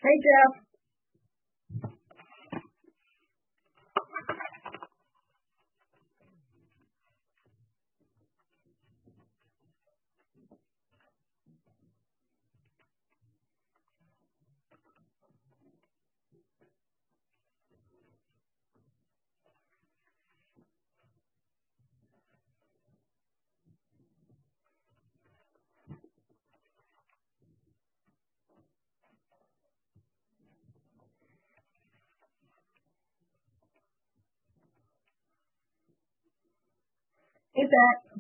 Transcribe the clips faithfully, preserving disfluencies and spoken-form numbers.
Hey, Jeff. Hey, Zach.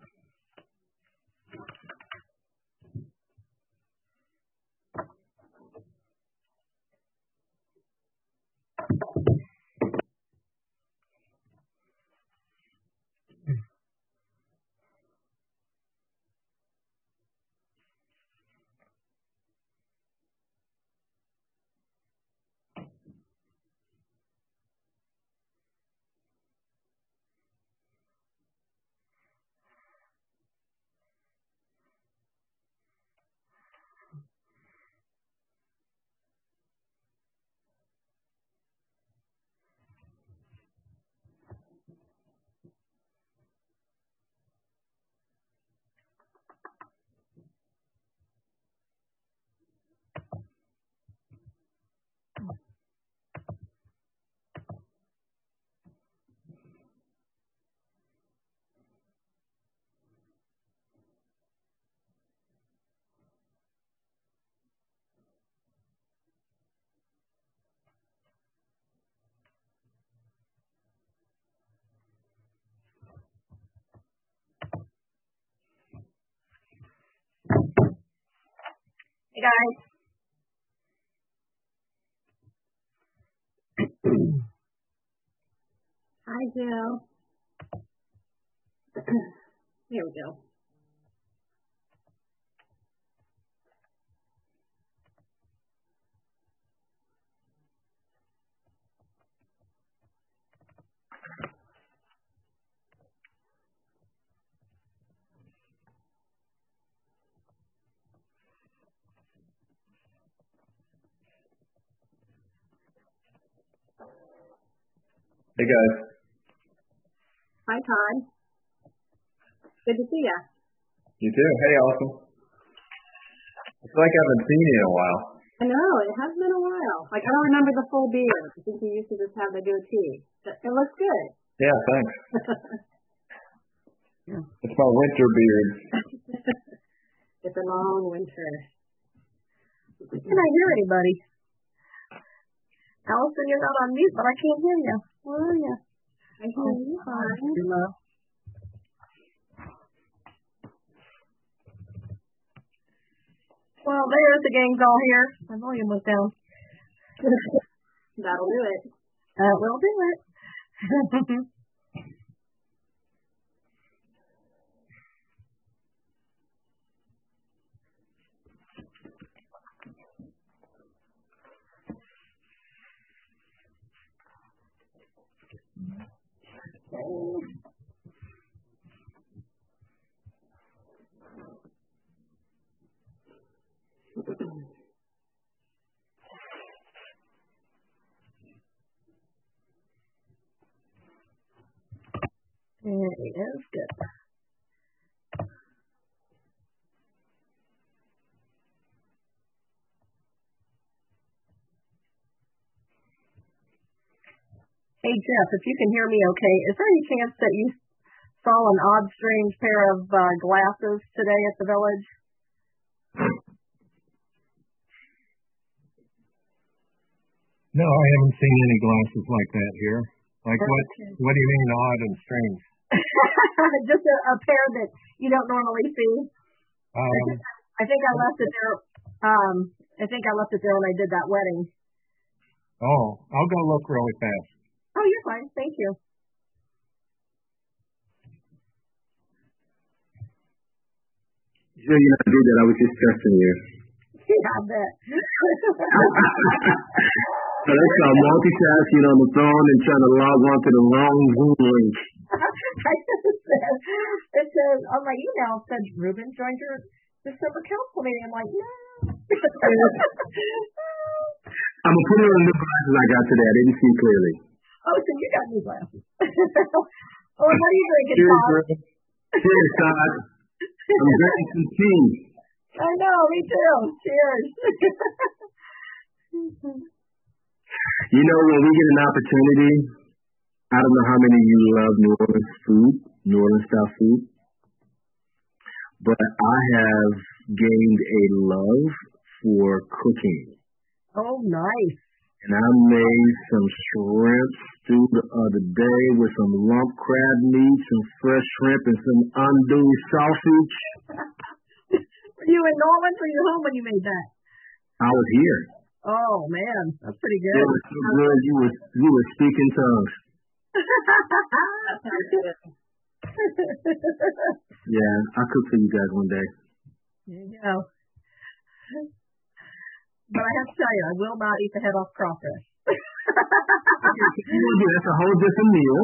Hey, guys. Hi, Jill. Here we go. Hey, guys. Hi, Todd. Good to see you. You too. Hey, Awesome. It's like I haven't seen you in a while. I know. It has been a while. Like, I don't remember the full beard. I think you used to just have the goatee. But it looks good. Yeah, thanks. It's my winter beard. It's a long winter. Can I hear anybody? Allison, you're not on mute, but I can't hear you. Where are you? I hear you fine. Hello. Well, there's the gang's all here. My volume was down. That'll do it. That will do it. There it is. Good. Hey, Jeff, if you can hear me okay, is there any chance that you saw an odd, strange pair of uh, glasses today at the village? No, I haven't seen any glasses like that here. Like what? What do you mean odd and strange? Just a, a pair that you don't normally see. Um, I think I left it there. Um, I think I left it there when I did that wedding. oh, I'll go look really fast. Oh, you're fine. Thank you. Sure, you know, I did that. I was just testing you. Yeah, I bet. So that's called multitasking on the phone and trying to log on to the wrong Zoom link. I just said, it says on my email, it said Ruben joined your December council meeting. I'm like, no. I'm gonna put it on the new glasses I got today. I didn't see clearly. Oh, so you got new glasses. Oh, what are you drinking, Cheers, Todd? Rick. Cheers, Todd. I'm drinking some tea. I know, me too. Cheers. You know, when we get an opportunity, I don't know how many of you love New Orleans food, New Orleans style food, but I have gained a love for cooking. Oh, nice. And I made some shrimp stew the other day with some lump crab meat, some fresh shrimp, and some andouille sausage. Were you in New Orleans or were you home when you made that? I was here. Oh, man. That's pretty It good. was so good. You was you was speaking tongues. Yeah, I'll cook for you guys one day. There you go. But I have to tell you, I will not eat the head off crawfish. That's a whole different meal.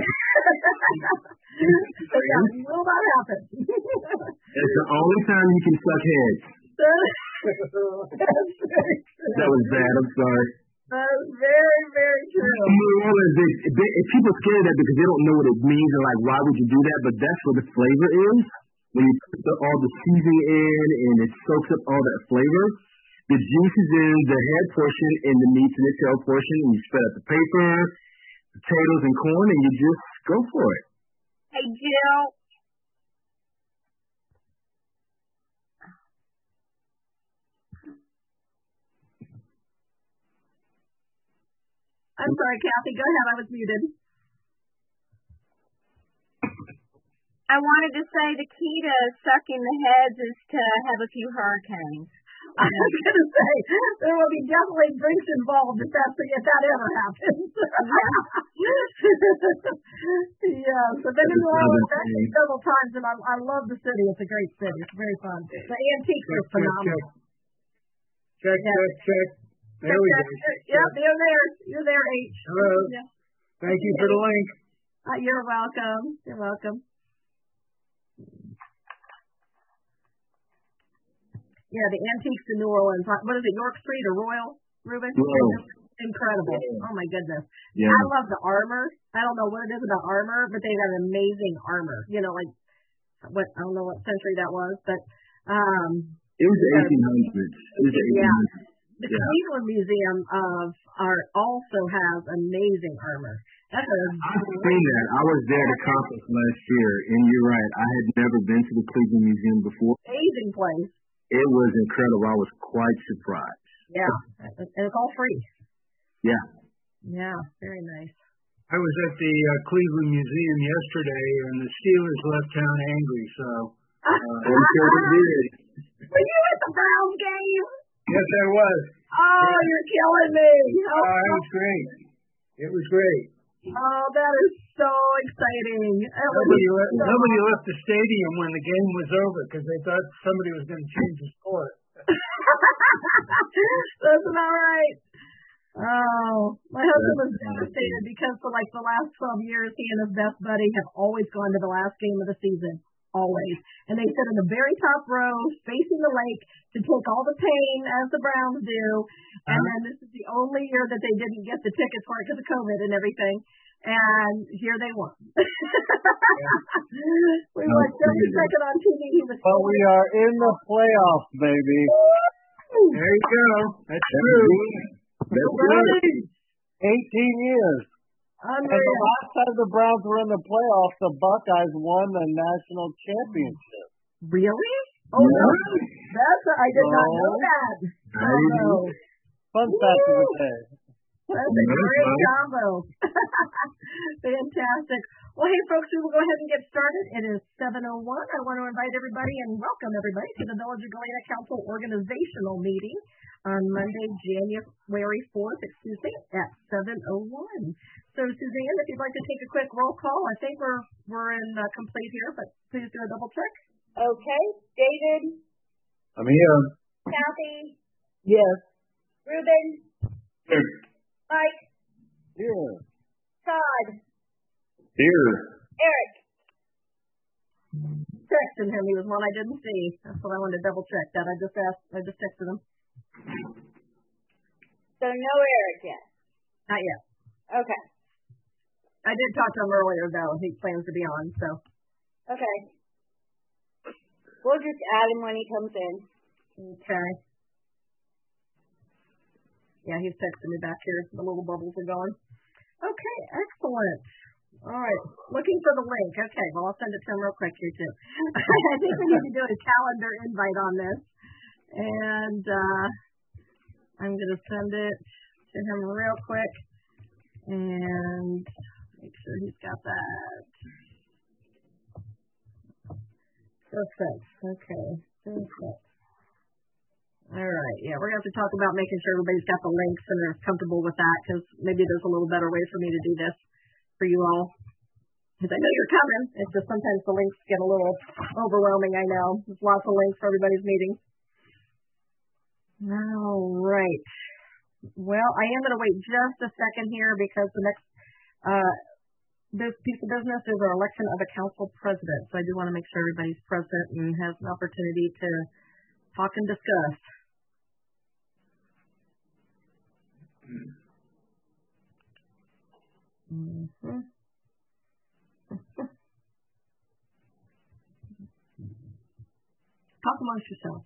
But yeah, it will not happen. It's the only time you can suck heads. That's very true. That was bad. I'm sorry. That's very, very true. New Orleans, they, they, people scared of that because they don't know what it means and like, why would you do that? But that's what the flavor is. When you put the, all the seasoning in and it soaks up all that flavor, the juice is in the head portion and the meat's in the tail portion, and you spread out the paper, potatoes, and corn, and you just go for it. Hey, Jill. I'm sorry, Kathy. Go ahead. I was muted. I wanted to say the key to sucking the heads is to have a few hurricanes. I was going to say, there will be definitely drinks involved if, that's, if that ever happens. Yeah, so been in New Orleans actually several times, and I, I love the city. It's a great city. It's very fun. The antiques are phenomenal. Check, Yeah. check, check. There we go. Yep, you're there. You're there, H. Hello. Yeah. Thank you for the link. Uh, you're welcome. You're welcome. Yeah, the antiques in New Orleans. What is it, York Street or Royal, Ruben? Royal. Incredible. Oh, my goodness. Yeah. I love the armor. I don't know what it is about armor, but they got amazing armor. You know, like, what I don't know what century that was, but um, It was the eighteen hundreds. It was the Yeah. eighteen hundreds. the Yeah. Cleveland Museum of Art also has amazing armor. That's a I've seen that. I was there at a conference last year, and you're right. I had never been to the Cleveland Museum before. amazing place. It was incredible. I was quite surprised. Yeah, and it's all free. Yeah. Yeah, very nice. I was at the uh, Cleveland Museum yesterday, and the Steelers left town angry, so. Uh, I'm sure they did. Were you at the Browns game? yes, I was. Oh, you're killing me. Uh, it was great. It was great. Oh, that is so exciting. That was Nobody, left, so- nobody left the stadium when the game was over because they thought somebody was going to change the score. That's not right. Oh, my husband was devastated because for like the last twelve years, he and his best buddy have always gone to the last game of the season. Always. And they sit in the very top row, facing the lake, to take all the pain as the Browns do. And Uh-huh. then this is the only year that they didn't get the tickets for it because of COVID and everything. And here they won. We watched every second on T V. He was But we are in the playoffs, baby. There you go. That's true. That's good. eighteen years. And the unreal. last time the Browns were in the playoffs, the Buckeyes won the national championship. Really? Oh, no. That's, I did not know No. that. I Oh, didn't no. Fun fact of the day. That's a great combo. Fantastic. Well, hey, folks, we will go ahead and get started. It is seven oh one. I want to invite everybody and welcome everybody to the Village of Galena Council organizational meeting on Monday, January fourth, excuse me, at seven oh one. So, Suzanne, if you'd like to take a quick roll call, I think we're we're in uh, complete here, but please do a double check. Okay. David, I'm here. Kathy, Yes. Ruben, Mike, Here. Todd, Here. Eric. Texted him. He was one I didn't see. That's what I wanted to double check. That I just asked. I just texted him. So no Eric yet? Not yet. Okay. I did talk to him earlier, though. He plans to be on, so. Okay. We'll just add him when he comes in. Okay. Yeah, he's texting me back here. The little bubbles are going. Okay, excellent. All right. Looking for the link. Okay, well, I'll send it to him real quick here, too. I think we need to do a calendar invite on this. And uh, I'm going to send it to him real quick. And make sure he's got that. Perfect. Okay. Perfect. All right. Yeah, we're going to have to talk about making sure everybody's got the links and they're comfortable with that, because maybe there's a little better way for me to do this for you all. Because I know you're coming. It's just sometimes the links get a little overwhelming, I know. There's lots of links for everybody's meetings. All right. Well, I am going to wait just a second here, because the next uh, this piece of business is our election of a council president. So I do want to make sure everybody's present and has an opportunity to talk and discuss. Mm-hmm. Talk amongst yourselves.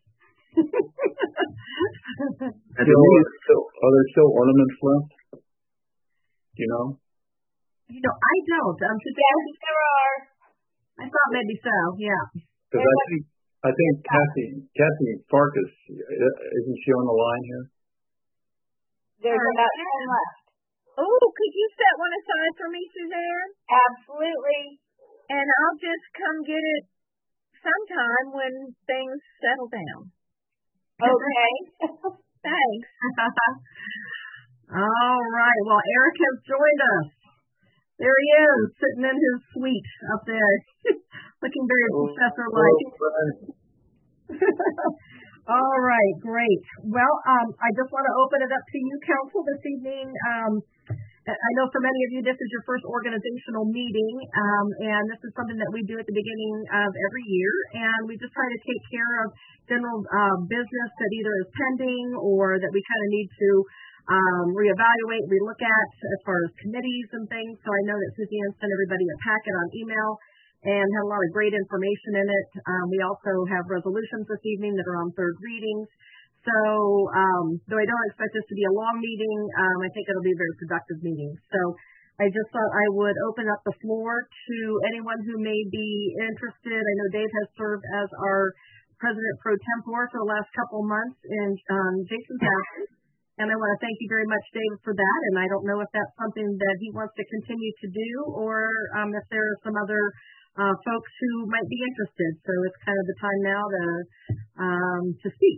Are there still, are there still ornaments left? Do you know? You know, I don't. Um, yes, there are. I thought maybe so. Yeah. Because I think I think Kathy Kathy Farkas, isn't she on the line here? There's about ten left. Oh, could you set one aside for me, Suzanne? Absolutely. And I'll just come get it sometime when things settle down. Okay. Thanks. All right. Well, Eric has joined us. There he is, sitting in his suite up there, looking very oh, professor-like. Oh, All right, great. Well, um, I just want to open it up to you, Council, this evening. Um, I know for many of you, this is your first organizational meeting, um, and this is something that we do at the beginning of every year, and we just try to take care of general uh, business that either is pending or that we kind of need to um, reevaluate, relook at as far as committees and things. So I know that Suzanne sent everybody a packet on email and had a lot of great information in it. Um, we also have resolutions this evening that are on third readings. So um, though I don't expect this to be a long meeting, um, I think it'll be a very productive meeting. So I just thought I would open up the floor to anyone who may be interested. I know Dave has served as our president pro tempore for the last couple of months in um, Jason's absence. And I want to thank you very much, David, for that. And I don't know if that's something that he wants to continue to do, or um, if there are some other uh, folks who might be interested. So it's kind of the time now to um, to speak.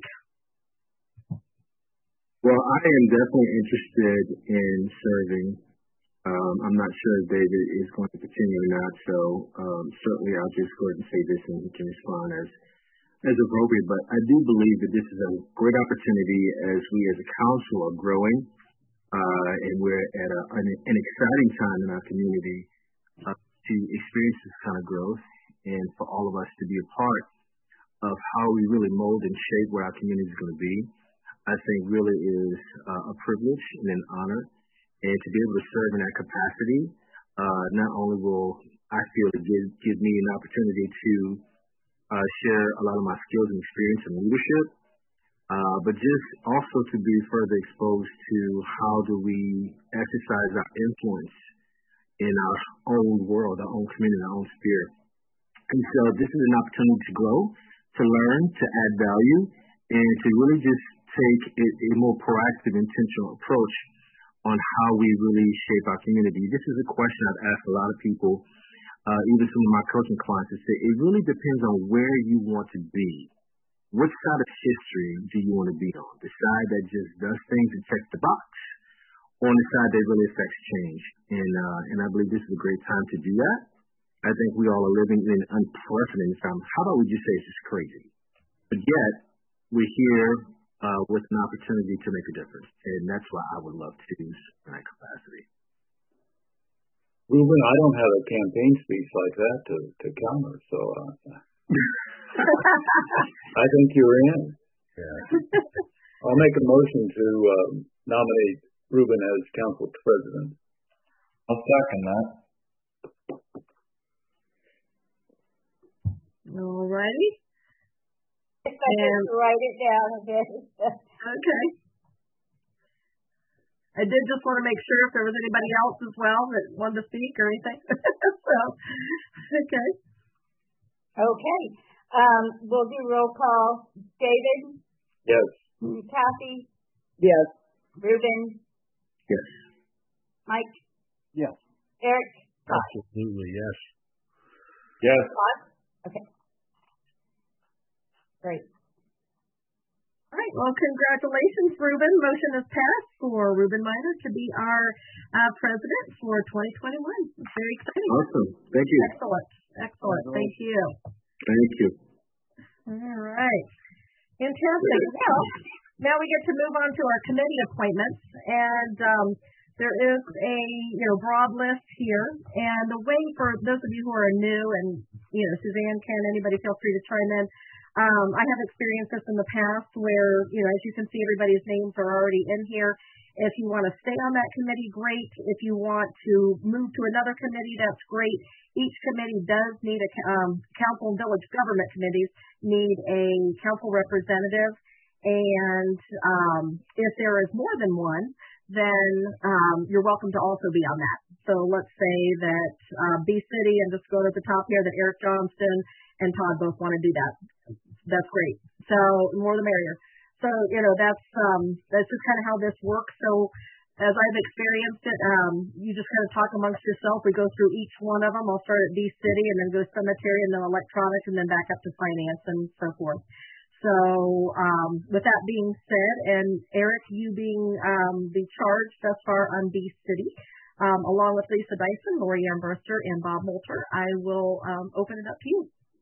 Well, I am definitely interested in serving. Um, I'm not sure if David is going to continue or not, so um, certainly I'll just go ahead and say this and he can respond as as appropriate. But I do believe that this is a great opportunity as we as a council are growing, uh, and we're at a, an, an exciting time in our community uh, to experience this kind of growth, and for all of us to be a part of how we really mold and shape what our community is going to be. I think really is uh, a privilege and an honor, and to be able to serve in that capacity, uh, not only will I feel it give, give me an opportunity to uh, share a lot of my skills and experience in leadership, uh, but just also to be further exposed to how do we exercise our influence in our own world, our own community, our own sphere. And so this is an opportunity to grow, to learn, to add value, and to really just take a, a more proactive, intentional approach on how we really shape our community. This is a question I've asked a lot of people, uh, even some of my coaching clients, to say it really depends on where you want to be. Which side of history do you want to be on? The side that just does things and checks the box, or on the side that really affects change? And uh, and I believe this is a great time to do that. I think we all are living in unprecedented times. How about we just say it's just crazy? But yet, we're here uh, with an opportunity to make a difference. And that's why I would love to use that capacity. Ruben, I don't have a campaign speech like that to, to counter, so uh, I think you're in. Yeah. I'll make a motion to uh, nominate Ruben as council president. I'll second that. All righty. If I just write it down a bit. Okay. I did just want to make sure if there was anybody else as well that wanted to speak or anything. So, okay. Okay. Um, we'll do roll call. David? Yes. Kathy? Yes. Ruben? Yes. Mike? Yes. Eric? Absolutely, yes. Yes. Okay. Great. All right. Well, congratulations, Ruben. Motion is passed for Ruben Miner to be our uh, president for twenty twenty-one. It's very exciting. Awesome. Thank you. Excellent. Excellent. Thank you. Thank you. All right. Fantastic. Well, now we get to move on to our committee appointments, and um, there is a you know broad list here. And the way for those of you who are new, and you know Suzanne, Ken, anybody feel free to chime in. Um, I have experienced this in the past where, you know, as you can see, everybody's names are already in here. If you want to stay on that committee, great. If you want to move to another committee, that's great. Each committee does need a, um, council and village government committees need a council representative. And um, if there is more than one, then um, you're welcome to also be on that. So let's say that uh, B City, and just go to the top here, that Eric Johnston and Todd both want to do that. That's great. So more the merrier. So, you know, that's um, that's just kind of how this works. So as I've experienced it, um, you just kind of talk amongst yourself. We go through each one of them. I'll start at B City and then go cemetery and then electronics and then back up to finance and so forth. So um, with that being said, and Eric, you being um, the charge thus far on B City, um, along with Lisa Dyson, Lori Armbruster, and Bob Moulter, I will um, open it up to you.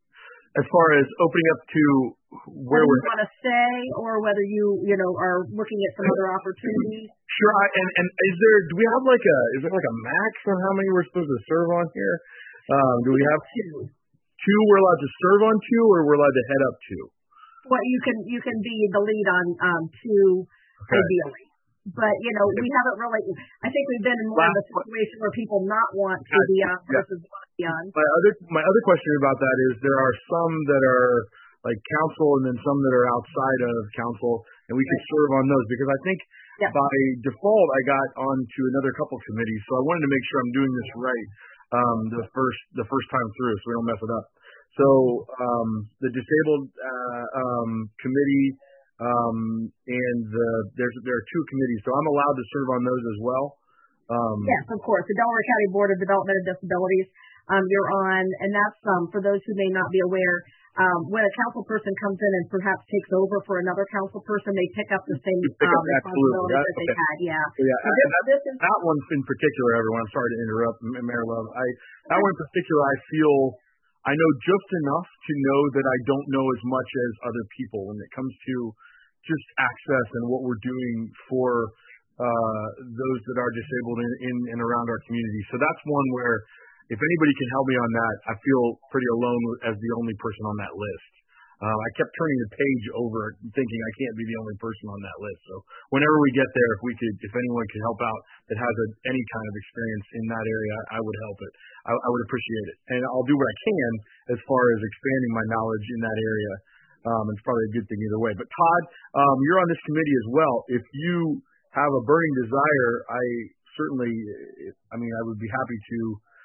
As far as opening up to where whether we're you want to stay or whether you, you know, are looking at some other opportunities. Sure. I, and and is there? Do we have like a? Is there like a max on how many we're supposed to serve on here? Um, do we have two? Two we're allowed to serve on two, or we're allowed to head up two? Well, you can you can be the lead on um, two Okay. ideally. But, you know, we haven't really, I think we've been in more of a situation where people not want to be on versus want to be on. My other my other question about that is there are some that are like council and then some that are outside of council, and we could serve on those because I think Yeah. by default I got onto another couple committees, so I wanted to make sure I'm doing this right um, the first the first time through, so we don't mess it up. So um, the disabled uh, um, committee. Um, and the, there's there are two committees, so I'm allowed to serve on those as well. Um, Yes, of course. The Delaware County Board of Development and Disabilities, um, you're on, and that's um, for those who may not be aware. Um, when a council person comes in and perhaps takes over for another council person, they pick up the same pick up, um, absolutely. responsibilities That, that they okay. had. Yeah. So yeah, So I- this, that, this is that one in particular, everyone. I'm sorry to interrupt, M- Mayor Love. I that one in particular, I feel I know just enough to know that I don't know as much as other people when it comes to just access and what we're doing for uh, those that are disabled in, in and around our community. So that's one where if anybody can help me on that, I feel pretty alone as the only person on that list. Uh, I kept turning the page over thinking I can't be the only person on that list. So whenever we get there, if we could, if anyone could help out that has a, any kind of experience in that area, I would help it. I, I would appreciate it. And I'll do what I can as far as expanding my knowledge in that area. Um, it's probably a good thing either way. But Todd, um, you're on this committee as well. If you have a burning desire, I certainly, I mean, I would be happy to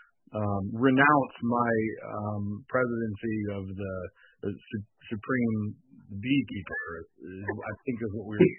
um, renounce my um, presidency of the, the su- Supreme Beekeeper, I think is what we're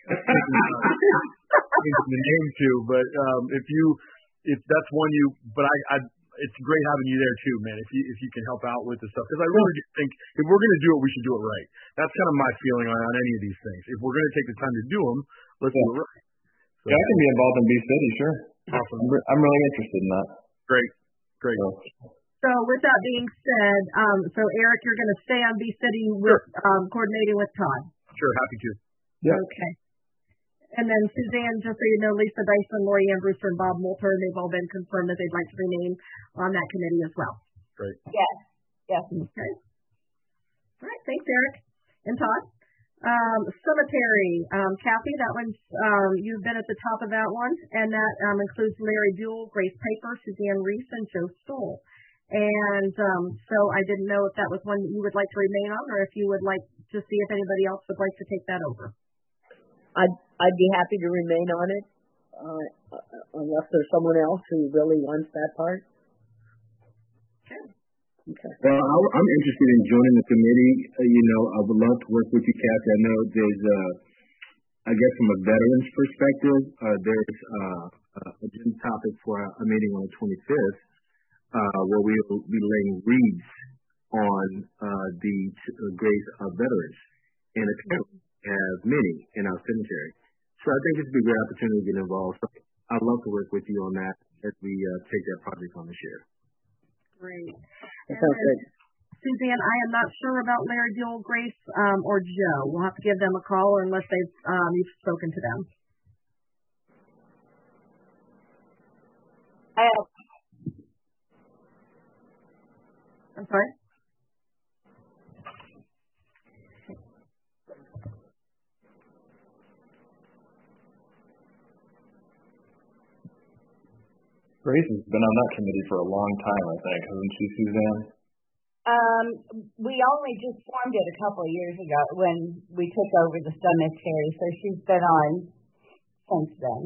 changing the name to. But um, if you, if that's one you, but I, I it's great having you there too, man. If you if you can help out with the stuff, because I really do think if we're going to do it, we should do it right. That's kind of my feeling on, on any of these things. If we're going to take the time to do them, let's yeah. do it right. So, yeah, I can be involved in B City, sure. Awesome. I'm, re- I'm really interested in that. Great, great. So, So with that being said, um, so Eric, you're going to stay on B City with Sure. um, coordinating with Todd. Sure, happy to. Yeah. Okay. And then Suzanne, just so you know, Lisa Dyson, Lori Armbruster, and Bob Moulter, they've all been confirmed that they'd like to remain on that committee as well. Great. Yes. Yes. Okay. All right. Thanks, Eric. And Todd? Um, cemetery, um, Kathy, that one's, um, you've been at the top of that one, and that um, includes Larry Buell, Grace Paper, Suzanne Reese, and Joe Stoll. And um, so I didn't know if that was one that you would like to remain on, or if you would like to see if anybody else would like to take that over. I'd I'd be happy to remain on it, uh, unless there's someone else who really wants that part. Okay. Okay. Well, I- I'm interested in joining the committee. Uh, you know, I would love to work with you, Kathy. I know there's, uh, I guess, from a veterans perspective, uh, there's uh, a agenda topic for a meeting on the twenty-fifth, uh, where we will be laying wreaths on uh, the uh, graves of veterans, and apparently we have many in our cemetery. So I think this would be a great opportunity to get involved. So I'd love to work with you on that as we uh, take that project on this year. Great. That sounds good. Suzanne, I am not sure about Larry Buell, Grace, um, or Joe. We'll have to give them a call unless they've um, you've spoken to them. I have, I'm sorry? Grace has been on that committee for a long time, I think, hasn't she, Suzanne? um, we only just formed it a couple of years ago when we took over the cemetery, so she's been on since then.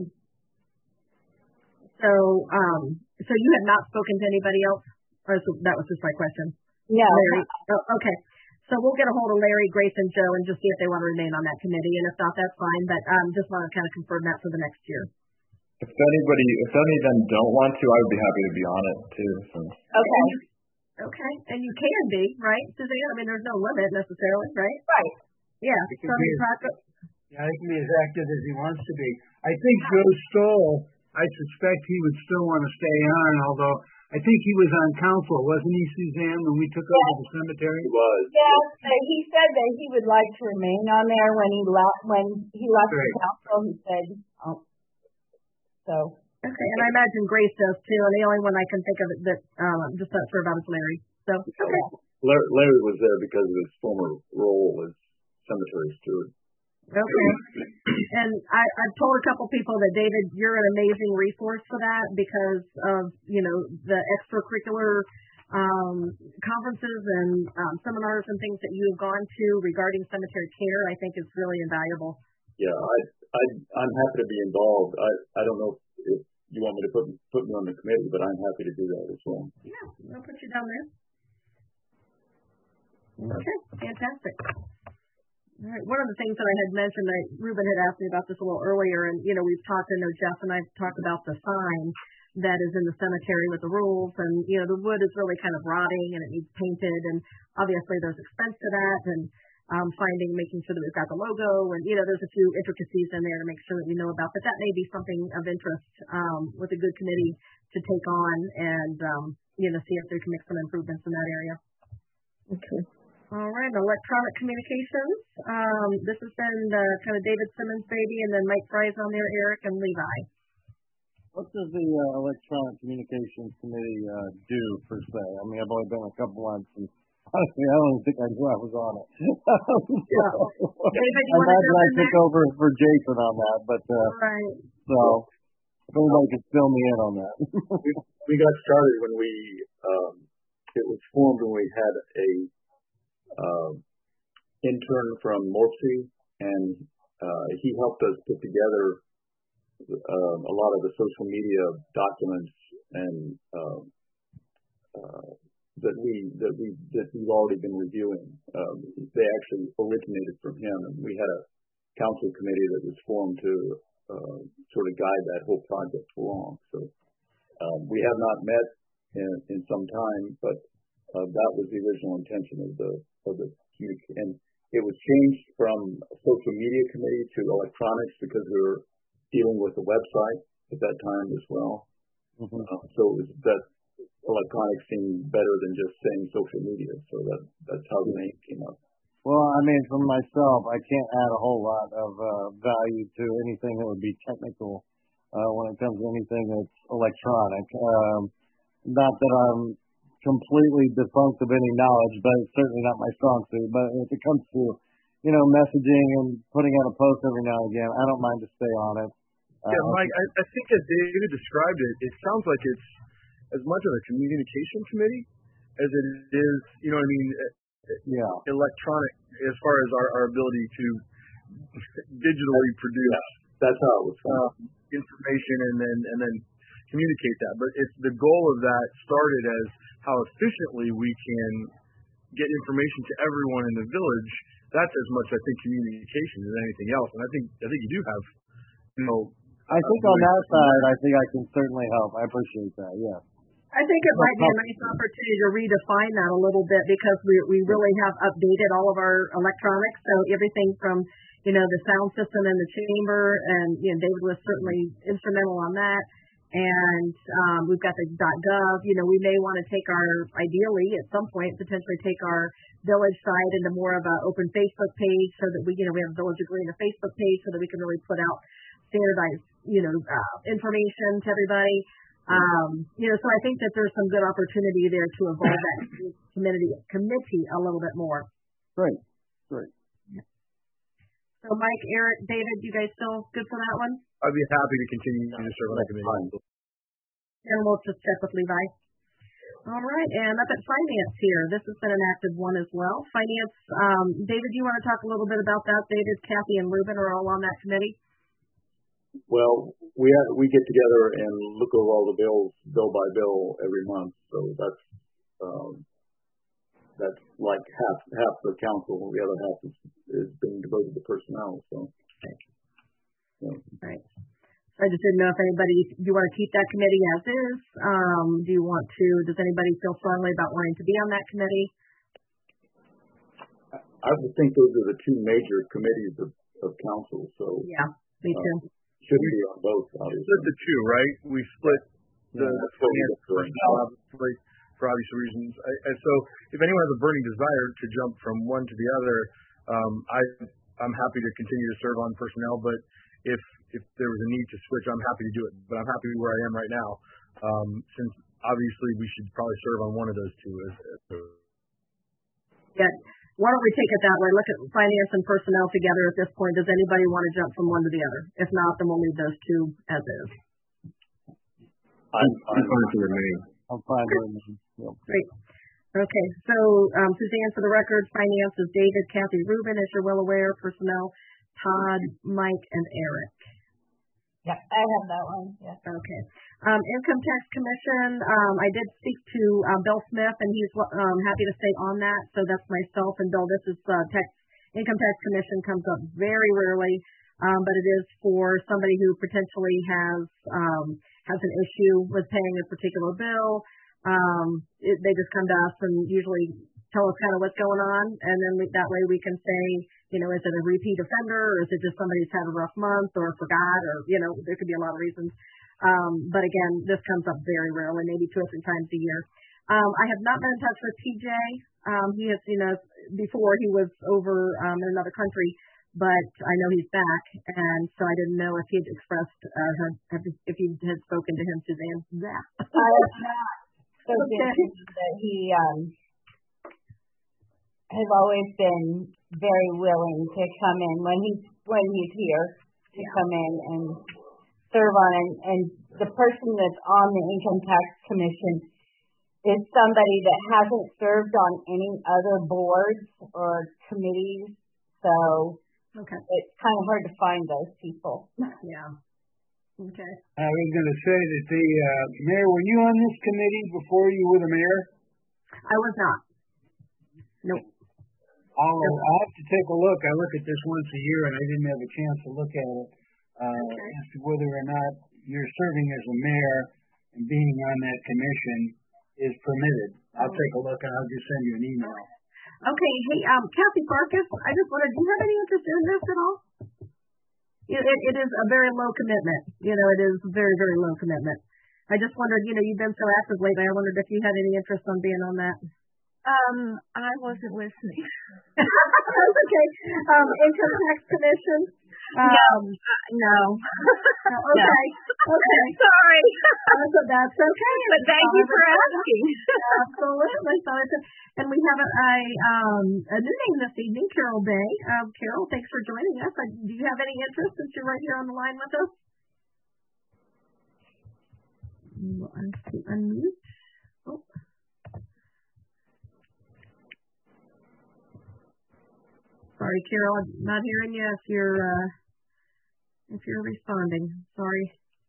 So, um, so you have not spoken to anybody else? Or so that was just my question. No. Larry. Oh, okay. So we'll get a hold of Larry, Grace, and Joe and just see if they want to remain on that committee. And if not, that's fine. But um, just want to kind of confirm that for the next year. If anybody, if any of them don't want to, I would be happy to be on it too. So. Okay. Okay. And you can be, right, Suzanne? I mean, there's no limit necessarily, right? Right. Yeah. It So can I mean, be- practice. Yeah, he can be as active as he wants to be. I think Joe Stoll, I suspect he would still want to stay on, although I think he was on council, wasn't he, Suzanne, when we took over the cemetery? He was. Yes, but he said that he would like to remain on there when he left. When he left the Great. council, he said, oh, so. Okay. And I imagine Grace does too. And the only one I can think of that um, I'm just not sure about is Larry. So, okay. Larry, Larry was there because of his former role as cemetery steward. Okay. And I, I've told a couple people that, David, you're an amazing resource for that because of, you know, the extracurricular um, conferences and um, seminars and things that you have gone to regarding cemetery care. I think is really invaluable. Yeah, I, I, I'm happy to be involved. I, I don't know if you want me to put put me on the committee, but I'm happy to do that as well. Yeah, I'll put you down there. Okay, fantastic. All right. One of the things that I had mentioned, that Ruben had asked me about this a little earlier, and, you know, we've talked, I know Jeff and I've talked about the sign that is in the cemetery with the rules, and, you know, the wood is really kind of rotting and it needs painted, and obviously there's expense to that, and um, finding, making sure that we've got the logo, and, you know, there's a few intricacies in there to make sure that we know about, but that may be something of interest um, with a good committee to take on and, um, you know, see if they can make some improvements in that area. Okay. All right, electronic communications. Um, this has been uh, kind of David Simmons' baby, and then Mike Fry's on there, Eric, and Levi. What does the uh, electronic communications committee uh, do per se? I mean, I've only been a couple months, and honestly, I don't even think I knew I was on it. Yeah. David, you I want to imagine jump I in took there? over for Jason on that, but uh, Right. so if anybody could fill me in on that. we, we got started when we, um, it was formed when we had a uh, intern from Morpsey, and uh, he helped us put together uh, a lot of the social media documents and uh, uh, that we that we that we've already been reviewing. Um, they actually originated from him, and we had a council committee that was formed to uh, sort of guide that whole project along. So um, we have not met in, in some time, but uh, that was the original intention of the of the community. And it was changed from a social media committee to electronics because we were dealing with the website at that time as well. Mm-hmm. Uh, so it was that electronics seemed better than just saying social media. So that that's how the name came up. Well, I mean, for myself, I can't add a whole lot of uh, value to anything that would be technical uh, when it comes to anything that's electronic. Um, not that I'm completely defunct of any knowledge, but it's certainly not my strong suit. But if it comes to you know, messaging and putting out a post every now and again. I don't mind to stay on it. Uh, Yeah, Mike, I, I think as David described it, it sounds like it's as much of a communication committee as it is, you know what I mean, yeah. electronic as far as our, our ability to digitally produce That's how it was. uh, information and then and then communicate that. But it's the goal of that started as how efficiently we can get information to everyone in the village. That's as much, I think, communication as anything else. And I think I think you do have, you know. I think on that side, I think I can certainly help. I appreciate that. Yeah. I think it might be a nice opportunity to redefine that a little bit because we we really have updated all of our electronics. So everything from, you know, the sound system in the chamber, and, you know, David was certainly instrumental on that. And um, we've got the .gov. You know, we may want to take our, ideally at some point, potentially take our village site into more of an open Facebook page so that we, you know, we have Village of Galena Facebook page so that we can really put out standardized, you know, uh, information to everybody. Um, you know, so I think that there's some good opportunity there to evolve that committee committee a little bit more. Great, great. So Mike, Eric, David, you guys still good for that one? I'd be happy to continue to serve on that committee. And we'll just check with Levi. All right, and up at finance here, this has been an active one as well. Finance, um, David, do you want to talk a little bit about that? David, Kathy, and Ruben are all on that committee. Well, we have, we get together and look over all the bills, bill by bill, every month. So that's um, that's like half half the council. The other half is, is being devoted to personnel. So, yeah. Right. So I just didn't know if anybody, do you want to keep that committee as is? Um, do you want to? Does anybody feel strongly about wanting to be on that committee? I would think those are the two major committees of, of council. So yeah, me too. Uh, should be on both, obviously. Split the two, right? We split the yeah, finance personnel, obviously, for obvious reasons. I, and so, if anyone has a burning desire to jump from one to the other, um, I, I'm happy to continue to serve on personnel. But if if there was a need to switch, I'm happy to do it. But I'm happy where I am right now, um, since obviously we should probably serve on one of those two. As, as yeah. Why don't we take it that way? Look at finance and personnel together at this point. Does anybody want to jump from one to the other? If not, then we'll leave those two as is. I'm, I'm fine to remain. I'm fine to remain. Yep. Great. Okay, so um, Suzanne, for the record, finance is David, Kathy, Ruben, as you're well aware. Personnel, Todd, Mike, and Eric. Yep, I have that one. Yes. Okay. Um, Income Tax Commission, um, I did speak to uh, Bill Smith, and he's um, happy to stay on that. So that's myself and Bill. This is uh, tax, Income Tax Commission comes up very rarely, um, but it is for somebody who potentially has um, has an issue with paying a particular bill. Um, it, they just come to us and usually tell us kind of what's going on, and then we, that way we can say, you know, is it a repeat offender, or is it just somebody who's had a rough month or forgot, or, you know, there could be a lot of reasons. Um, but again, this comes up very rarely, maybe two or three times a year. Um, I have not been in touch with T J. Um, he has seen us before. He was over um, in another country, but I know he's back, and so I didn't know if he had expressed, uh, her, if he had spoken to him, Suzanne. Yeah. I have not spoken to him, but he um, has always been very willing to come in when he's when he's here to yeah. come in and serve on it. And the person that's on the Income Tax Commission is somebody that hasn't served on any other boards or committees, so okay. it's kind of hard to find those people. Yeah. Okay. I was going to say that the uh, mayor, were you on this committee before you were the mayor? I was not. Nope. I'll, I'll have to take a look. I look at this once a year, and I didn't have a chance to look at it uh, okay. as to whether or not you're serving as a mayor and being on that commission is permitted. I'll oh. take a look, and I'll just send you an email. Okay. Hey, um, Kathy Farkas, I just wondered, do you have any interest in this at all? It, it, it is a very low commitment. You know, it is very, very low commitment. I just wondered, you know, you've been so active lately. I wondered if you had any interest on being on that. Um, I wasn't listening. That's okay. Um, Income Tax Commission. Um, no, no. Okay. No. Okay. Sorry. So that's okay. But thank you for asking. Absolutely. So it's a, and we have a, a, um, a new name this evening, Carol Day. Um, Carol, thanks for joining us. Uh, do you have any interest since you're right here on the line with us? Well, I see unmute. Oh. Sorry, Carol, I'm not hearing you if you're uh, if you're responding. Sorry.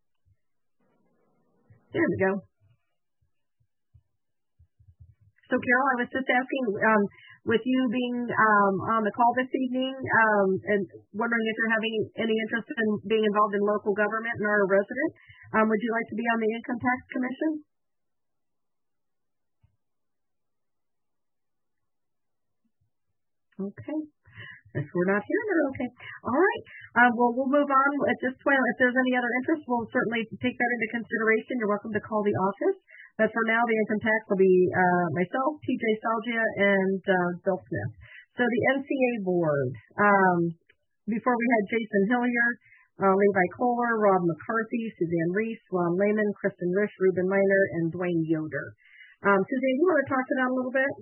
There we go. So, Carol, I was just asking, um, with you being um, on the call this evening, um, and wondering if you're having any interest in being involved in local government and are a resident, um, would you like to be on the Income Tax Commission? Okay. If we're not here, they're okay. All right. Uh, well, we'll move on at this point. If there's any other interest, we'll certainly take that into consideration. You're welcome to call the office. But for now, the income tax will be uh, myself, T J Salgia, and uh, Bill Smith. So the N C A board. Um, before we had Jason Hillier, uh, Levi Kohler, Rob McCarthy, Suzanne Reese, Ron Lehman, Kristen Risch, Ruben Miner, and Dwayne Yoder. Um, Suzanne, you want to talk to that a little bit?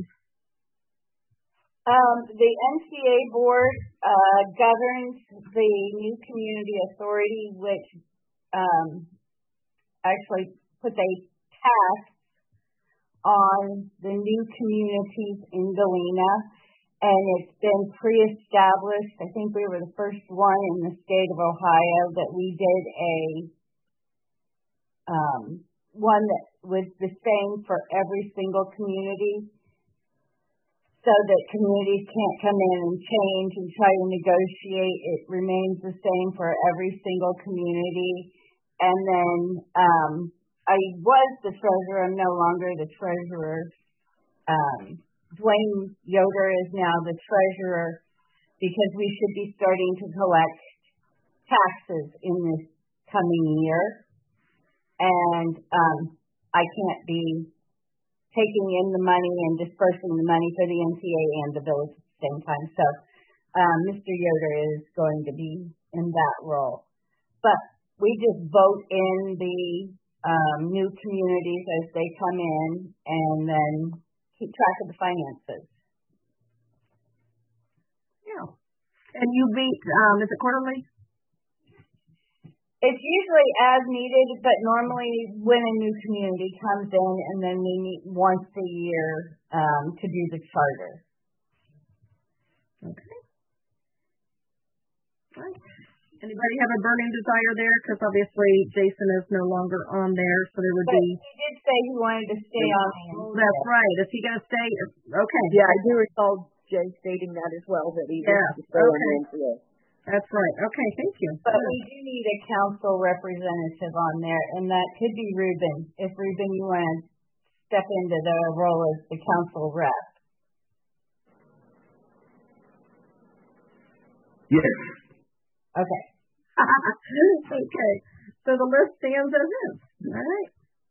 Um, the N C A board uh, governs the New Community Authority, which um, actually puts a tax on the new communities in Galena, and it's been pre-established. I think we were the first one in the state of Ohio that we did a um, one that was the same for every single community, so that communities can't come in and change and try to negotiate. It remains the same for every single community. And then um, I was the treasurer. I'm no longer the treasurer. Um, Dwayne Yoder is now the treasurer because we should be starting to collect taxes in this coming year. And um, I can't be taking in the money and dispersing the money for the N C A and the village at the same time. So um, Mister Yoder is going to be in that role. But we just vote in the um, new communities as they come in and then keep track of the finances. Yeah. And you meet, um, is it quarterly? It's usually as needed, but normally when a new community comes in, and then we meet once a year um, to do the charter. Okay. All right. Anybody have a burning desire there? Because obviously Jason is no longer on there, so there would but be. He did say he wanted to stay on. Oh, that's right. Is he going to stay? Okay. Yeah, I do recall Jay stating that as well, that he yeah. wants to stay okay. on the N C A. That's right. Okay, thank you. But we do need a council representative on there, and that could be Ruben. If Ruben, you want to step into the role as the council rep. Yes. Okay. Okay. So the list stands as is. All right.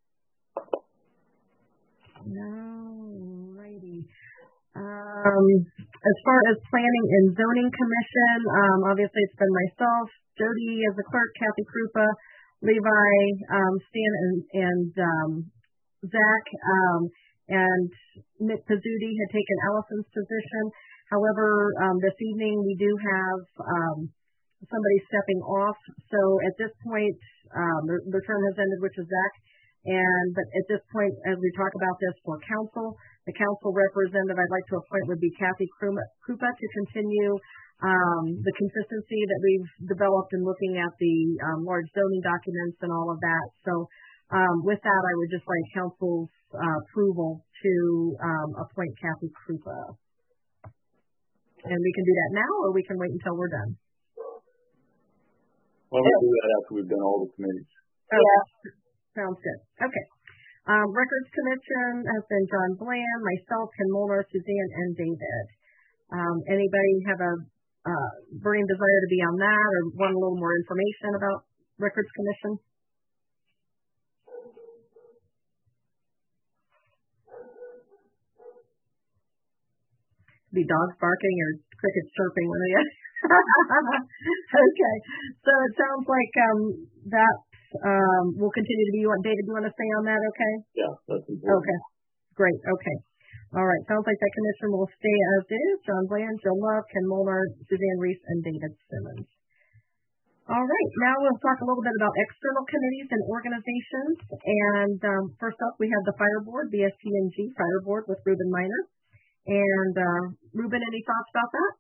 All righty. Um, as far as planning and zoning commission, um, obviously it's been myself, Jody as the clerk, Kathy Krupa, Levi, um, Stan, and, and um, Zach, um, and Nick Pizzuti had taken Allison's position. However, um, this evening we do have um, somebody stepping off. So at this point, um, the, the term has ended, which is Zach. And but at this point, as we talk about this for council, the council representative I'd like to appoint would be Kathy Krupa to continue um, the consistency that we've developed in looking at the um, large zoning documents and all of that. So um, with that, I would just like council's uh, approval to um, appoint Kathy Krupa. And we can do that now, or we can wait until we're done. Well, we'll do that after we've done all the committees. Okay. Yeah. Sounds good. Okay. Um, Records Commission has been John Bland, myself, Ken Molnar, Suzanne, and David. Um, anybody have a uh, burning desire to be on that or want a little more information about Records Commission? Be dogs barking or crickets chirping when they okay. So it sounds like um, that um, will continue to be. You want David? You want to stay on that? Okay. Yeah, that's important. Okay. Great. Okay. All right. Sounds like that commission will stay as is. John Bland, Joe Love, Ken Molnar, Suzanne Reese, and David Simmons. All right. Now we'll talk a little bit about external committees and organizations. And um, first up, we have the Fire Board, B S T N G Fire Board with Ruben Miner. And uh, Ruben, any thoughts about that?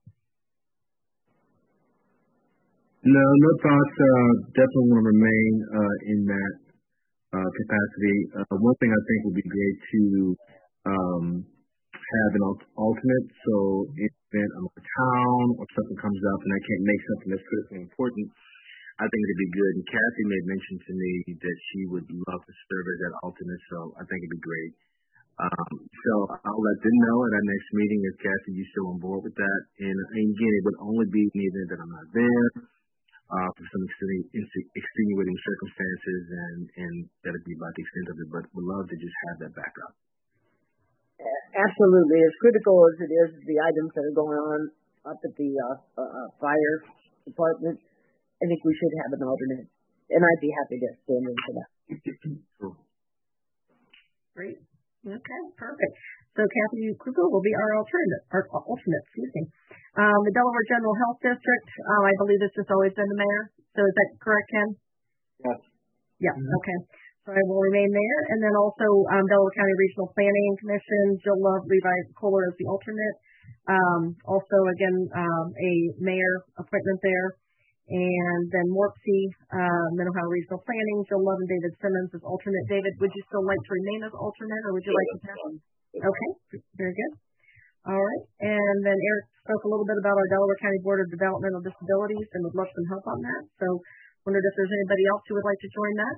No, no thoughts. Uh, definitely want to remain uh, in that uh, capacity. Uh, one thing I think would be great to um, have an alternate. So if I'm out of town or something comes up and I can't make something that's critically important, I think it'd be good. And Kathy made mention to me that she would love to serve as that alternate, so I think it'd be great. Um, so I'll let them know at our next meeting if Kathy, you still on board with that. And, and again, it would only be in the event that I'm not there uh, for some extenuating circumstances, and, and that'd be about the extent of it. But we'd love to just have that backup. Absolutely. As critical as it is, the items that are going on up at the uh, uh, fire department, I think we should have an alternate. And I'd be happy to stand in for that. Cool. Great. Okay, perfect. So Kathy Kruger will be our alternative, our alternate, excuse me. Um, the Delaware General Health District, um, I believe it's just always been the mayor. So is that correct, Ken? Yes. Yeah, mm-hmm. Okay. So I will remain there. And then also um, Delaware County Regional Planning Commission, Jill Love, Levi Kohler as the alternate. Um, also, again, um, a mayor appointment there. And then Morpsey, uh, Mental Health Regional Planning, Jill Love and David Simmons as alternate. David, would you still like to remain as alternate, or would you yeah, like to pass? Okay, very good. All right. And then Eric spoke a little bit about our Delaware County Board of Developmental Disabilities and would love some help on that. So wondered if there's anybody else who would like to join that.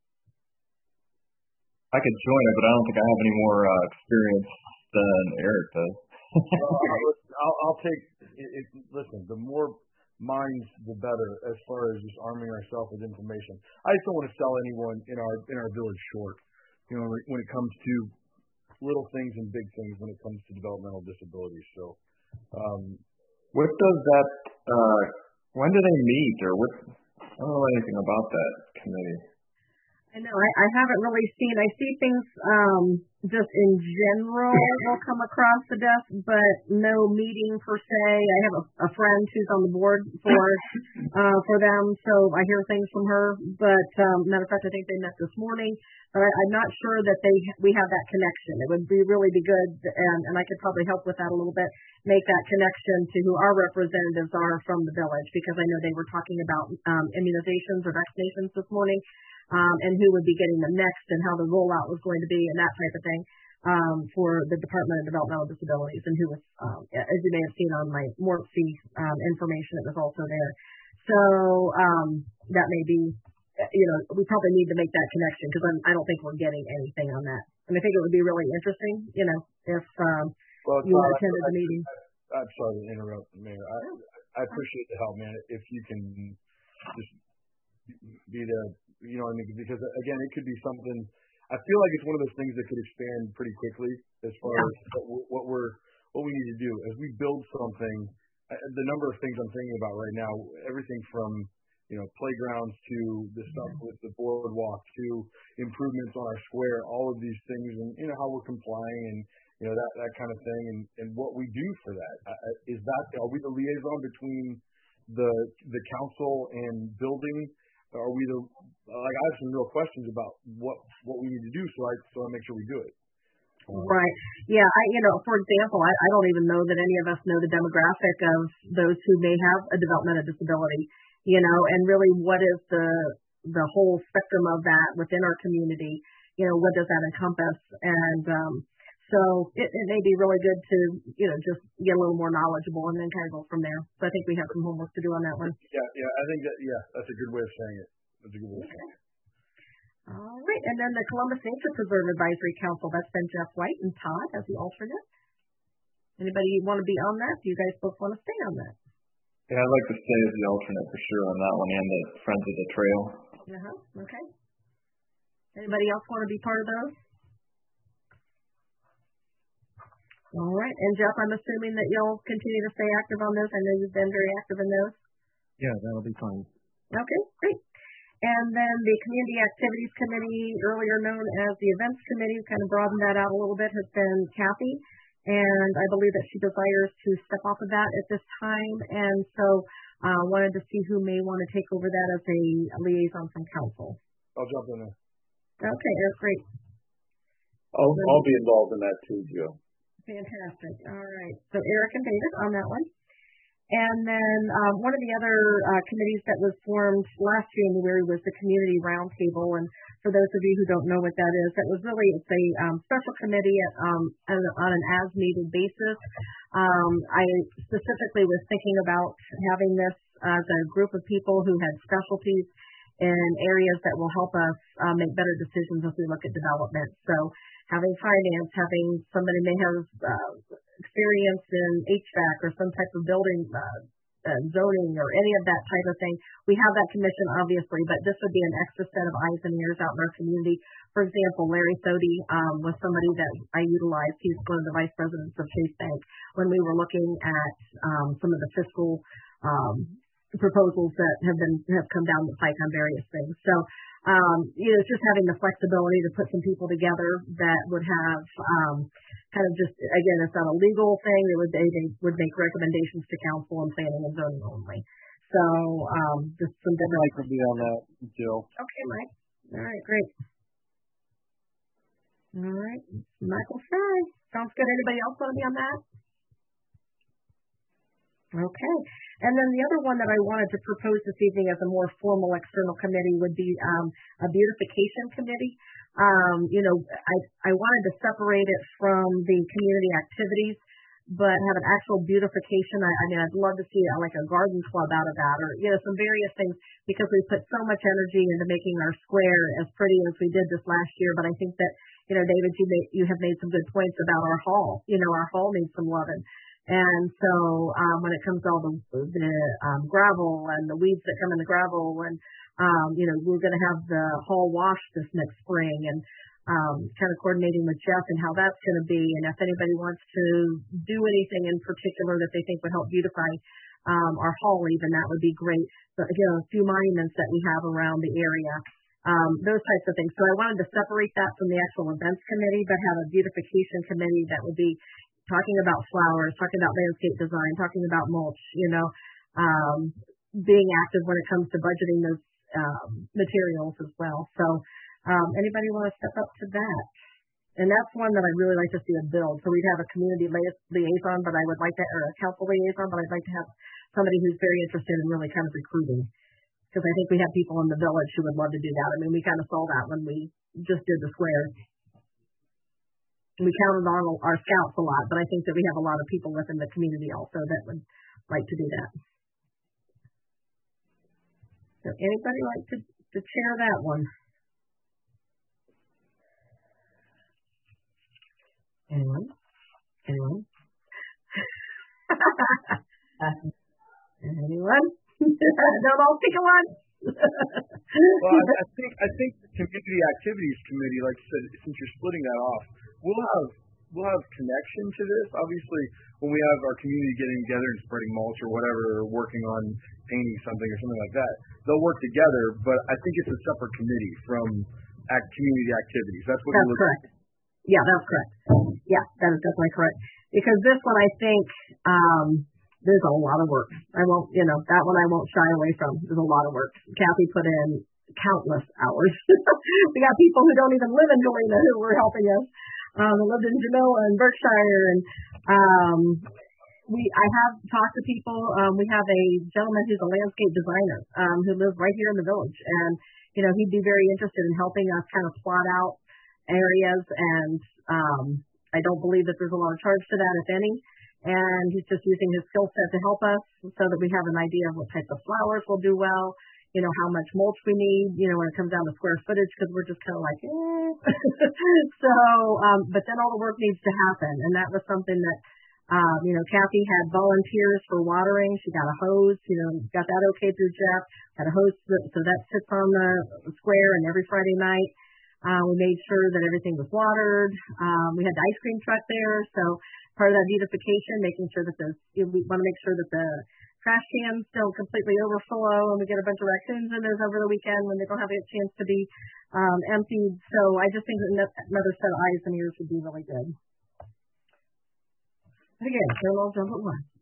I could join it, but I don't think I have any more uh, experience than Eric does. well, I'll, I'll take it, it. Listen, the more minds, the better, as far as just arming ourselves with information. I just don't want to sell anyone in our in our village short. You know, when it comes to little things and big things, when it comes to developmental disabilities. So, um, what does that? Uh, when do they meet, or what? I don't know anything about that committee. I know. I, I haven't really seen. I see things um, just in general will come across the desk, but no meeting per se. I have a, a friend who's on the board for uh, for them, so I hear things from her. But um, matter of fact, I think they met this morning. But I, I'm not sure that they we have that connection. It would be really be good, and, and I could probably help with that a little bit. Make that connection to who our representatives are from the village, because I know they were talking about um, immunizations or vaccinations this morning. Um, and who would be getting them next, and how the rollout was going to be, and that type of thing um, for the Department of Developmental Disabilities, and who was, um, as you may have seen on my Morpsey um, information, it was also there. So um, that may be, you know, we probably need to make that connection, because I don't think we're getting anything on that. And I think it would be really interesting, you know, if um, well, you Todd, attended I, the meeting. I, I'm sorry to interrupt, Mayor. I, I appreciate the help, man. If you can just be there. You know what I mean? Because, again, it could be something – I feel like it's one of those things that could expand pretty quickly as far as what we're what we need to do. As we build something, the number of things I'm thinking about right now, everything from, you know, playgrounds to the stuff with the boardwalk to improvements on our square, all of these things, and, you know, how we're complying and, you know, that, that kind of thing, and, and what we do for that. Is that – are we the liaison between the the council and building? Are we the like? I have some real questions about what what we need to do, so I so I make sure we do it. Right. Yeah. I, you know, for example, I, I don't even know that any of us know the demographic of those who may have a developmental disability. You know, and really, what is the the whole spectrum of that within our community? You know, what does that encompass? And um, so it, it may be really good to, you know, just get a little more knowledgeable and then kind of go from there. So I think we have some homework to do on that one. Yeah, yeah, I think that, yeah, that's a good way of saying it. That's a good way of saying it. All right, and then the Columbus Nature Preserve Advisory Council, that's been Jeff White and Todd as the alternate. Anybody want to be on that? Do you guys both want to stay on that? Yeah, I'd like to stay as the alternate for sure on that one, and the Friends of the Trail. Uh-huh, okay. Anybody else want to be part of those? All right. And Jeff, I'm assuming that you'll continue to stay active on those. I know you've been very active in those. Yeah, that'll be fine. Okay, great. And then the Community Activities Committee, earlier known as the Events Committee, kind of broadened that out a little bit, has been Kathy. And I believe that she desires to step off of that at this time. And so I uh, wanted to see who may want to take over that as a liaison from council. I'll jump in there. Okay, that's great. I'll, I'll be involved in that too, Joe. Fantastic. All right. So Eric and David on that one. And then um, one of the other uh, committees that was formed last January was the Community Roundtable. And for those of you who don't know what that is, that was really, it's a um, special committee at, um, on, on an as-needed basis. Um, I specifically was thinking about having this as a group of people who had specialties in areas that will help us uh, make better decisions as we look at development. So having finance, having somebody may have uh, experience in H V A C or some type of building uh, uh, zoning or any of that type of thing. We have that commission, obviously, but this would be an extra set of eyes and ears out in our community. For example, Larry Sodi um, was somebody that I utilized. He's one of the vice presidents of Chase Bank when we were looking at um, some of the fiscal um, proposals that have been have come down the pike on various things. So, um, you know, it's just having the flexibility to put some people together that would have um, kind of just, again, it's not a legal thing. It would, they, they would make recommendations to council and planning and zoning only. So, um, just some different. Mike would be on that, Jill. Okay, Mike. All right, great. All right, Michael Fry. Sounds good. Anybody else want to be on that? Okay. And then the other one that I wanted to propose this evening as a more formal external committee would be um, a beautification committee. Um, you know, I, I wanted to separate it from the community activities, but have an actual beautification. I, I mean, I'd love to see uh, like a garden club out of that, or, you know, some various things, because we put so much energy into making our square as pretty as we did this last year. But I think that, you know, David, you, made, you have made some good points about our hall. You know, our hall needs some loving. And so um, when it comes to all the, the um, gravel and the weeds that come in the gravel, and, um, you know, we're going to have the hall wash this next spring, and um, kind of coordinating with Jeff and how that's going to be. And if anybody wants to do anything in particular that they think would help beautify um, our hall even, that would be great. But, you know, a few monuments that we have around the area, um, those types of things. So I wanted to separate that from the actual events committee, but have a beautification committee that would be talking about flowers, talking about landscape design, talking about mulch, you know, um, being active when it comes to budgeting those um, materials as well. So um, anybody want to step up to that? And that's one that I'd really like to see a build. So we'd have a community liaison, but I would like to, or a council liaison, but I'd like to have somebody who's very interested in really kind of recruiting. Because I think we have people in the village who would love to do that. I mean, we kind of saw that when we just did the square. We counted on our scouts a lot, but I think that we have a lot of people within the community also that would like to do that. So anybody like to, to chair that one? Anyone? Anyone? Anyone? Don't all pick a one. Well, I, I think I think the community activities committee, like I said, since you're splitting that off, we'll have we'll have connection to this. Obviously, when we have our community getting together and spreading mulch or whatever, or working on painting something or something like that, they'll work together. But I think it's a separate committee from act community activities. That's what. That's correct. Yeah, that's correct. Yeah, that is definitely correct. Because this one, I think, um, there's a lot of work. I won't, you know, that one I won't shy away from. There's a lot of work. Kathy put in countless hours. We got people who don't even live in Galena who were helping us. Um, who lived in Jamila and Berkshire, and um, we. I have talked to people. Um, we have a gentleman who's a landscape designer um, who lives right here in the village, and you know he'd be very interested in helping us kind of plot out areas. And um, I don't believe that there's a lot of charge to that, if any. And he's just using his skill set to help us so that we have an idea of what types of flowers will do well, you know, how much mulch we need, you know, when it comes down to square footage, because we're just kind of like, eh. So, um, but then all the work needs to happen. And that was something that, um, you know, Kathy had volunteers for watering. She got a hose, you know, got that okay through Jeff, got a hose, so that sits on the square, and every Friday night, uh, we made sure that everything was watered. Um, we had the ice cream truck there, so part of that beautification, making sure that the, you know, we want to make sure that the trash cans don't completely overflow and we get a bunch of raccoons in those over the weekend when they don't have a chance to be um, emptied. So I just think that another set of eyes and ears would be really good. Again, they're all jump at once.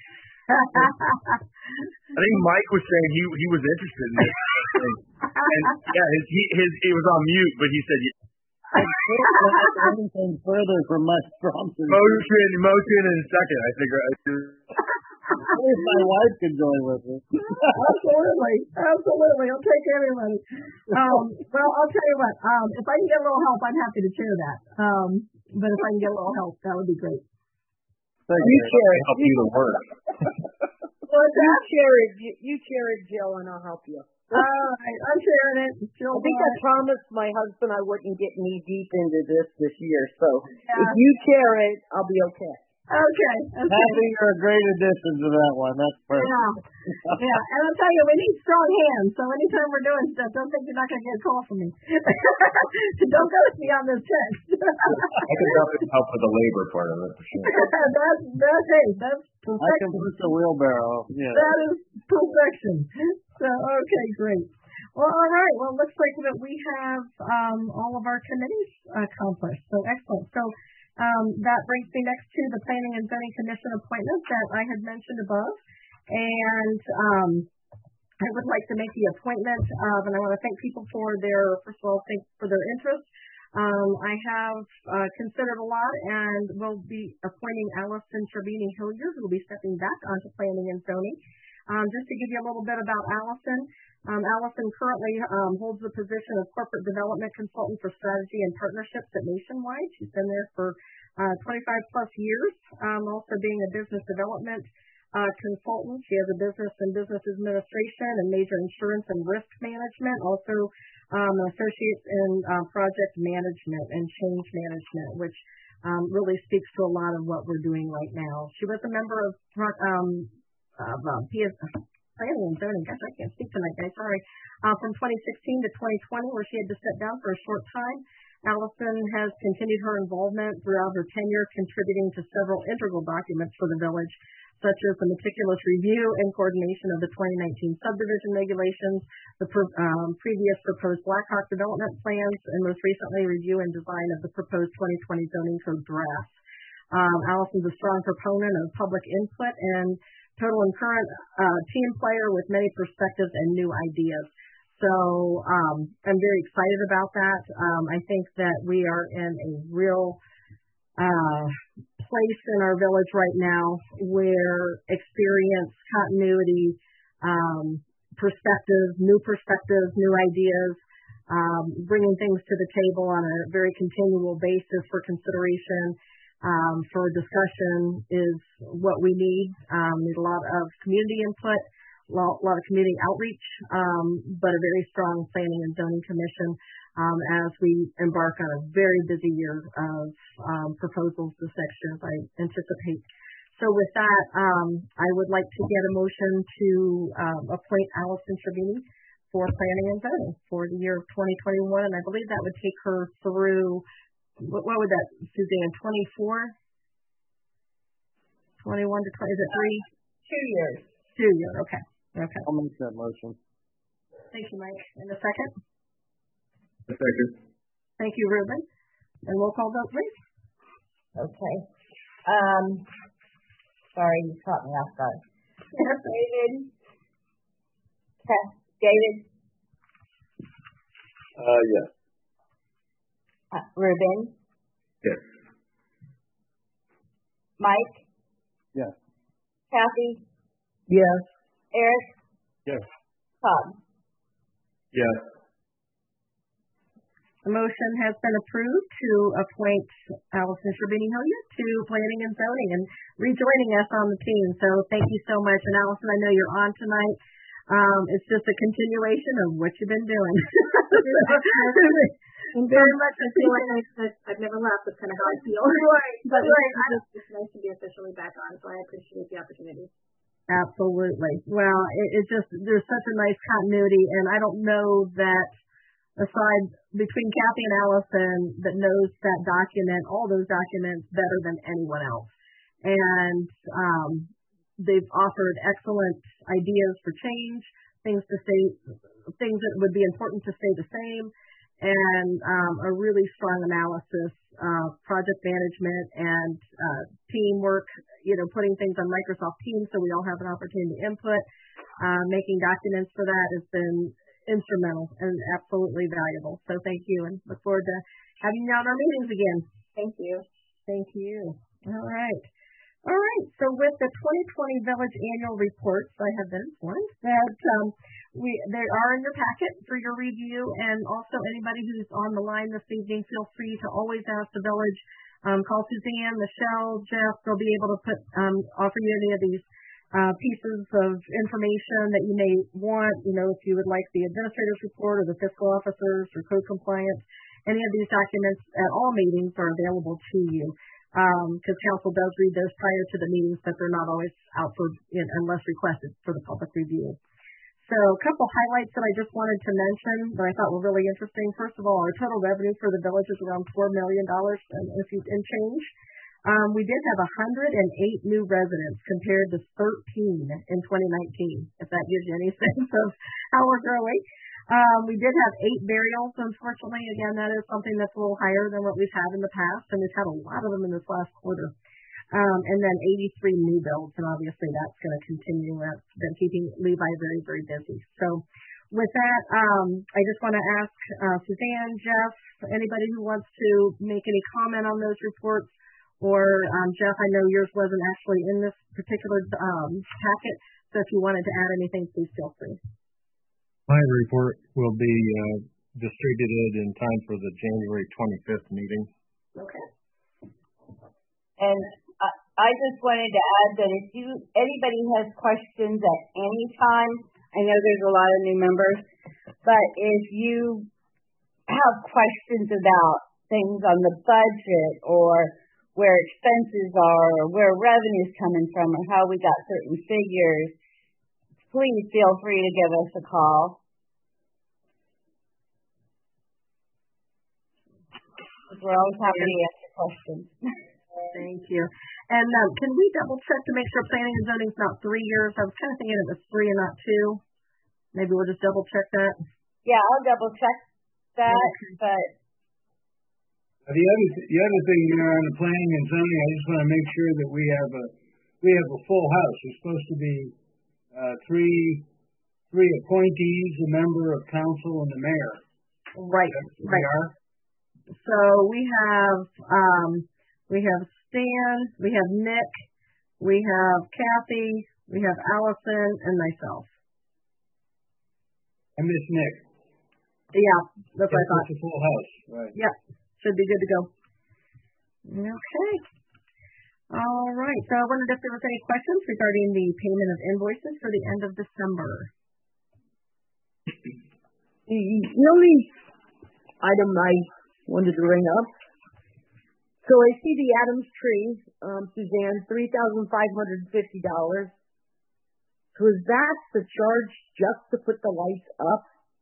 I think Mike was saying he he was interested in this. And yeah, his, he his it was on mute, but he said yeah. I can't ask anything further from Mike Thompson. Motion, motion, and second. I think I do. If my wife could join with me. Absolutely, absolutely. I'll take everybody. Um, well, I'll tell you what. Um, if I can get a little help, I'm happy to chair that. Um, but if I can get a little help, that would be great. Thank you. chair it. Help you to work. Well, you chair it. You chair it, Jill, and I'll help you. All right, I'm sharing it. Jill, I think I promised my husband I wouldn't get knee deep into this this year, so yeah. if you chair it, I'll be okay. Okay. okay. Happy, you're a great addition to that one. That's perfect. Yeah. yeah, and I'll tell you, we need strong hands, so anytime we're doing stuff, don't think you're not going to get a call from me. Don't ghost me on this text. I can definitely help with the labor part of it, for sure. that's, that's, hey, that's perfection. I can push a wheelbarrow. Yeah. That is perfection. So, okay, great. Well, all right. Well, it looks like that we have um, all of our committees accomplished. So, excellent. So, um, that brings me next to the Planning and Zoning Commission appointment that I had mentioned above. And um, I would like to make the appointment of, and I want to thank people for their, first of all, thank for their interest. Um, I have uh, considered a lot and will be appointing Allison Sherbini Hilliard, who will be stepping back onto Planning and Zoning. Um, just to give you a little bit about Allison, um, Allison currently um, holds the position of Corporate Development Consultant for Strategy and Partnerships at Nationwide. She's been there for uh, twenty-five plus years, um, also being a business development uh, consultant. She has a business in business administration and major insurance and risk management, also um, an associate in uh, project management and change management, which um, really speaks to a lot of what we're doing right now. She was a member of um, of uh, P S Planning and Zoning. Gosh, I can't speak tonight, guys. Sorry. Uh, from twenty sixteen to twenty twenty, where she had to step down for a short time. Allison has continued her involvement throughout her tenure, contributing to several integral documents for the village, such as the meticulous review and coordination of the twenty nineteen subdivision regulations, the pro, um, previous proposed Blackhawk development plans, and most recently review and design of the proposed twenty twenty zoning code draft. Um, Allison's a strong proponent of public input and total and current uh, team player with many perspectives and new ideas. So um, I'm very excited about that. Um, I think that we are in a real uh, place in our village right now where experience, continuity, um, perspectives, new perspectives, new ideas, um, bringing things to the table on a very continual basis for consideration, Um, for discussion is what we need. Um, need a lot of community input, a lot, lot of community outreach, um, but a very strong planning and zoning commission um, as we embark on a very busy year of um, proposals this next year, as I anticipate. So with that, um, I would like to get a motion to um, appoint Allison Sherbini for planning and zoning for the year of twenty twenty-one, and I believe that would take her through. What, what would that, Suzanne, twenty-four? twenty-one to twenty, is it three? Two years. Two years, okay. Okay. I'll make that motion. Thank you, Mike. And a second? A second. Thank you, Ruben. And roll call vote, please. Okay. Um, sorry, you caught me off guard. David? David? Uh, yes. Uh, Ruben? Yes. Mike? Yes. Kathy? Yes. Eric? Yes. Todd? Yes. The motion has been approved to appoint Allison Sherbini Hilliard to Planning and Zoning and rejoining us on the team. So thank you so much. And Allison, I know you're on tonight. Um, it's just a continuation of what you've been doing. Very much. I feel like I've, I've never left. That's kind of how I feel. Right. But right. It's, just, it's nice to be officially back on, so I appreciate the opportunity. Absolutely. Well, it, it just, there's such a nice continuity, and I don't know that aside between Kathy and Allison that knows that document, all those documents better than anyone else. And um, they've offered excellent ideas for change, things to stay, things that would be important to stay the same, and um, a really strong analysis, uh, project management and uh, teamwork, you know, putting things on Microsoft Teams so we all have an opportunity to input, uh, making documents for that has been instrumental and absolutely valuable. So thank you, and look forward to having you on our meetings again. Thank you. Thank you. All right. All right. So with the twenty twenty Village Annual Reports, I have been informed that um, we they are in your packet for your review, and also anybody who's on the line this evening, feel free to always ask the Village. Um, call Suzanne, Michelle, Jeff. They'll be able to put um, offer you any of these uh, pieces of information that you may want. You know, if you would like the administrator's report or the fiscal officers or code compliance, any of these documents at all meetings are available to you. Because um, council does read those prior to the meetings, but they're not always out for, you know, unless requested for the public review. So a couple highlights that I just wanted to mention that I thought were really interesting. First of all, our total revenue for the village is around four million dollars and, and change. Um, we did have one hundred eight new residents compared to thirteen in twenty nineteen, if that gives you any sense of how we're growing. Um, we did have eight burials, unfortunately. Again, that is something that's a little higher than what we've had in the past, and we've had a lot of them in this last quarter. Um, and then eighty-three new builds, and obviously that's going to continue. That's been keeping Levi very, very busy. So with that, um, I just want to ask uh, Suzanne, Jeff, anybody who wants to make any comment on those reports, or um, Jeff, I know yours wasn't actually in this particular um, packet, so if you wanted to add anything, please feel free. My report will be uh, distributed in time for the January twenty-fifth meeting. Okay. And I, I just wanted to add that if you anybody has questions at any time, I know there's a lot of new members, but if you have questions about things on the budget or where expenses are or where revenue's coming from or how we got certain figures, please feel free to give us a call. We're always happy to answer questions. Thank you. And um, can we double check to make sure planning and zoning is not three years? I was kind of thinking it was three and not two. Maybe we'll just double check that. Yeah, I'll double check that. Okay. But the other the other thing, you know, on the planning and zoning, I just want to make sure that we have a we have a full house. It's supposed to be Uh, three three appointees, a member of council, and the mayor. Right, That's right. Are. So we have um, we have Stan, we have Nick, we have Kathy, we have Allison, and myself. I miss Nick. Yeah, that's what I thought. It's a full house, right? Yeah, should be good to go. Okay. All right. So I wondered if there was any questions regarding the payment of invoices for the end of December. The, the only item I wanted to bring up, so I see the Adams tree, um, Suzanne, three thousand five hundred fifty dollars. So is that the charge just to put the lights up?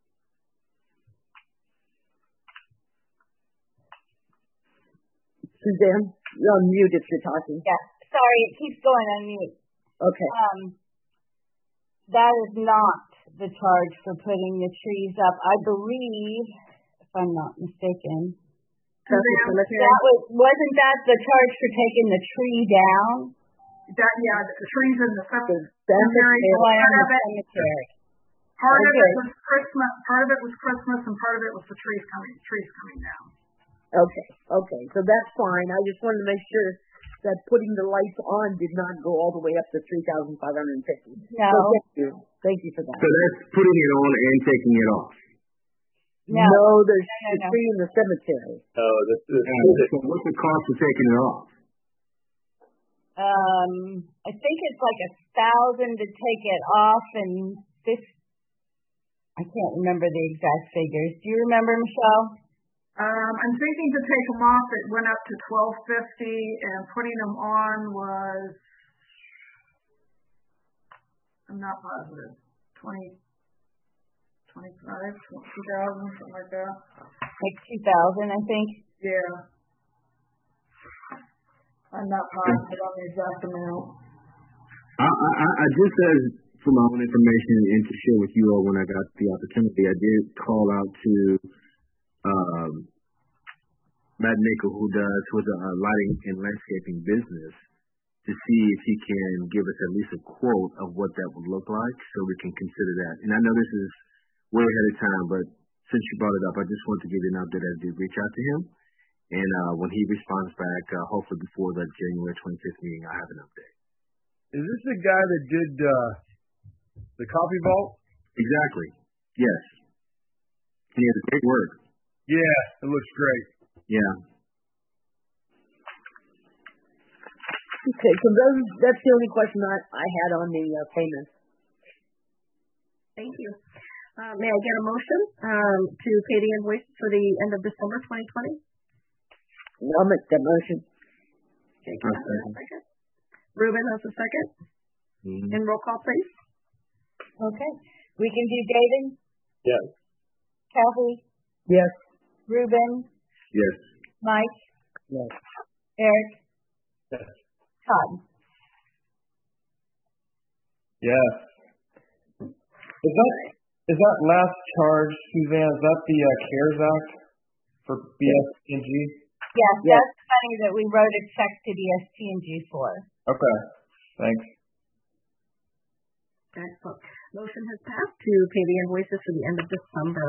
Suzanne, you're on mute if you're talking. Yeah, sorry, it keeps going on mute. Okay. Um, that is not the charge for putting the trees up. I believe, if I'm not mistaken, that was, wasn't that the charge for taking the tree down? That yeah, the trees in the cemetery. Part of it, part of it was Christmas. Part of it was Christmas, and part of it was the trees coming. Trees coming down. Okay, okay, so that's fine. I just wanted to make sure that putting the lights on did not go all the way up to three thousand five hundred fifty. No. So thank you. Thank you for that. So that's putting it on and taking it off. No, no there's no, no, the tree in the cemetery. Oh, this is. So what's the cost of taking it off? Um, I think it's like a thousand to take it off, and this. I can't remember the exact figures. Do you remember, Michelle? Um, I'm thinking to take them off, it went up to twelve fifty, and putting them on was, I'm not positive, twenty, twenty-five, two thousand, something like that. Like two thousand, I think. Yeah. I'm not positive on the exact amount. I, I, I just as for my own information and to share with you all when I got the opportunity, I did call out to um, Matt Nickel, who does with a lighting and landscaping business, to see if he can give us at least a quote of what that would look like, so we can consider that. And I know this is way ahead of time, but since you brought it up, I just wanted to give you an update. I did reach out to him, and uh, when he responds back, uh, hopefully before the January twenty-fifth meeting, I'll have an update. Is this the guy that did uh, the coffee vault? Exactly. Yes. He has a great work. Yeah, it looks great. Yeah. Okay, so those, that's the only question I, I had on the uh, payments. Thank you. Uh, may I get a motion um, to pay the invoice for the end of December twenty twenty? I'll make that motion. Okay, can I have a second? Ruben has a second. Mm-hmm. And roll call, please. Okay. We can do David? Yes. Kathy? Yes. Ruben? Yes. Mike? Yes. Eric? Yes. Todd? Yes. Is that is that last charge, Suzanne? Is that the uh, CARES Act for B S T and G? Yes, Yes. that's the money that we wrote a check to B S T and G for. Okay. Thanks. Excellent. Motion has passed to pay the invoices for the end of December.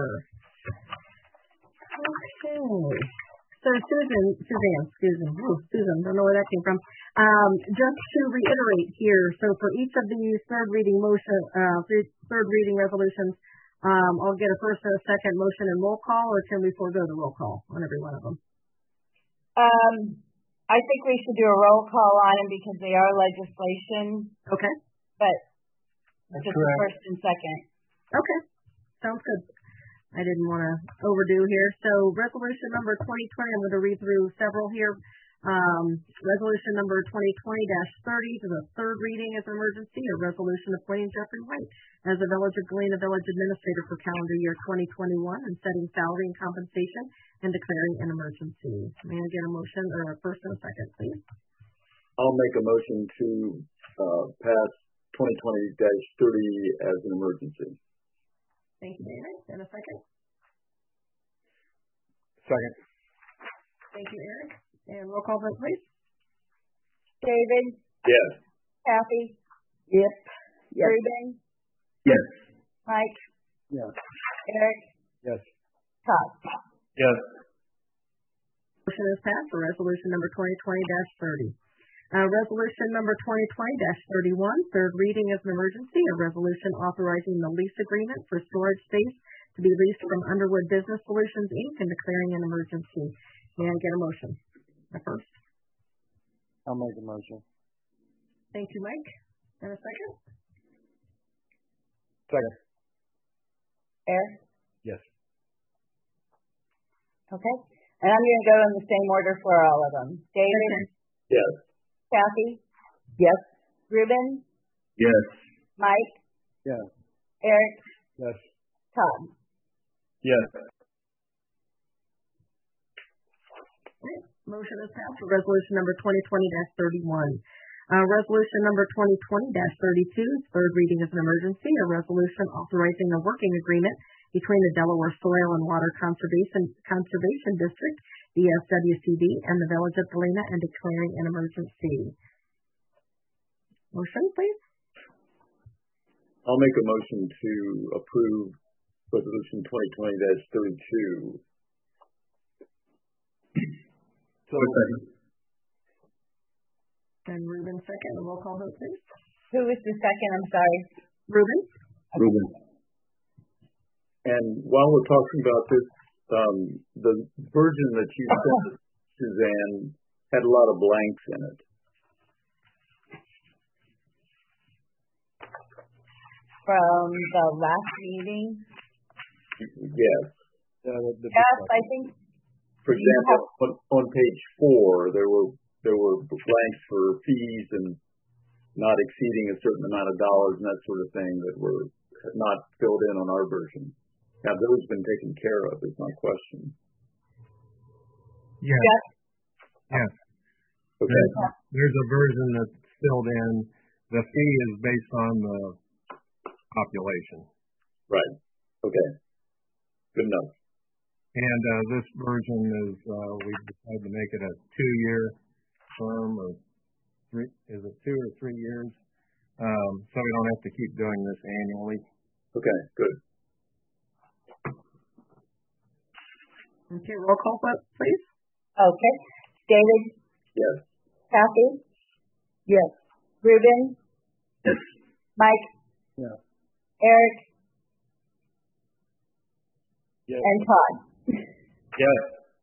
Okay. So Susan, Suzanne, Susan, oh, Susan, don't know where that came from. Um, just to reiterate here, so for each of these third reading motion, uh, third reading resolutions, um, I'll get a first and a second motion and roll call, or can we forego the roll call on every one of them? Um, I think we should do a roll call on them because they are legislation. Okay. But That's just correct. the first and second. Okay. Sounds good. I didn't want to overdo here. So resolution number twenty twenty, I'm going to read through several here. Um, resolution number twenty twenty dash thirty to the third reading as an emergency, a resolution appointing Jeffrey White as the Village of Galena Village Administrator for calendar year twenty twenty-one and setting salary and compensation and declaring an emergency. May I get a motion or a first and a second, please? I'll make a motion to uh, pass twenty twenty dash thirty as an emergency. Thank you, David. And a second? Second. Thank you, Eric. And roll call vote, please. David? Yes. Kathy? Yep. Yes. Ruben? Yes. Mike? Yes. Eric? Yes. Todd? Yes. Motion is passed for resolution number twenty twenty dash thirty. Uh, resolution number twenty twenty dash thirty-one, third reading as an emergency, a resolution authorizing the lease agreement for storage space to be leased from Underwood Business Solutions, Incorporated and declaring an emergency. May I get a motion? A first. I'll make a motion. Thank you, Mike. And a second? Second. Eric? Yes. Okay. And I'm going to go in the same order for all of them. David? Yes. Kathy? Yes. Ruben? Yes. Mike? Yes. Eric? Yes. Todd? Yes. Motion is passed for resolution number twenty twenty dash thirty-one. Uh, resolution number twenty twenty dash thirty-two, third reading as an emergency, a resolution authorizing a working agreement between the Delaware Soil and Water Conservation Conservation District, D S W C D, and the Village of Galena and declaring an emergency. Motion, please. I'll make a motion to approve resolution twenty twenty dash thirty-two. So second. And Ruben second. A roll call vote, please. Who was the second? I'm sorry. Ruben? Ruben. And while we're talking about this, um, the version that you sent, Suzanne, had a lot of blanks in it. From the last meeting? Yes. Uh, the, the Yes, I think. For example, on, on page four, there were there were blanks for fees and not exceeding a certain amount of dollars and that sort of thing that were not filled in on our version. Have those been taken care of is my question. Yes. Yes. Yes. Okay. There's, there's a version that's filled in, the fee is based on the population. Right. Okay. Good enough. And uh, this version is, uh, we've decided to make it a two-year term, or three, is it two or three years? Um, so we don't have to keep doing this annually. Okay, good. Okay, roll call vote, please. Okay. David? Yes. Kathy? Yes. Ruben? Yes. Mike? Yeah. Eric? Yes. And Todd? Yes.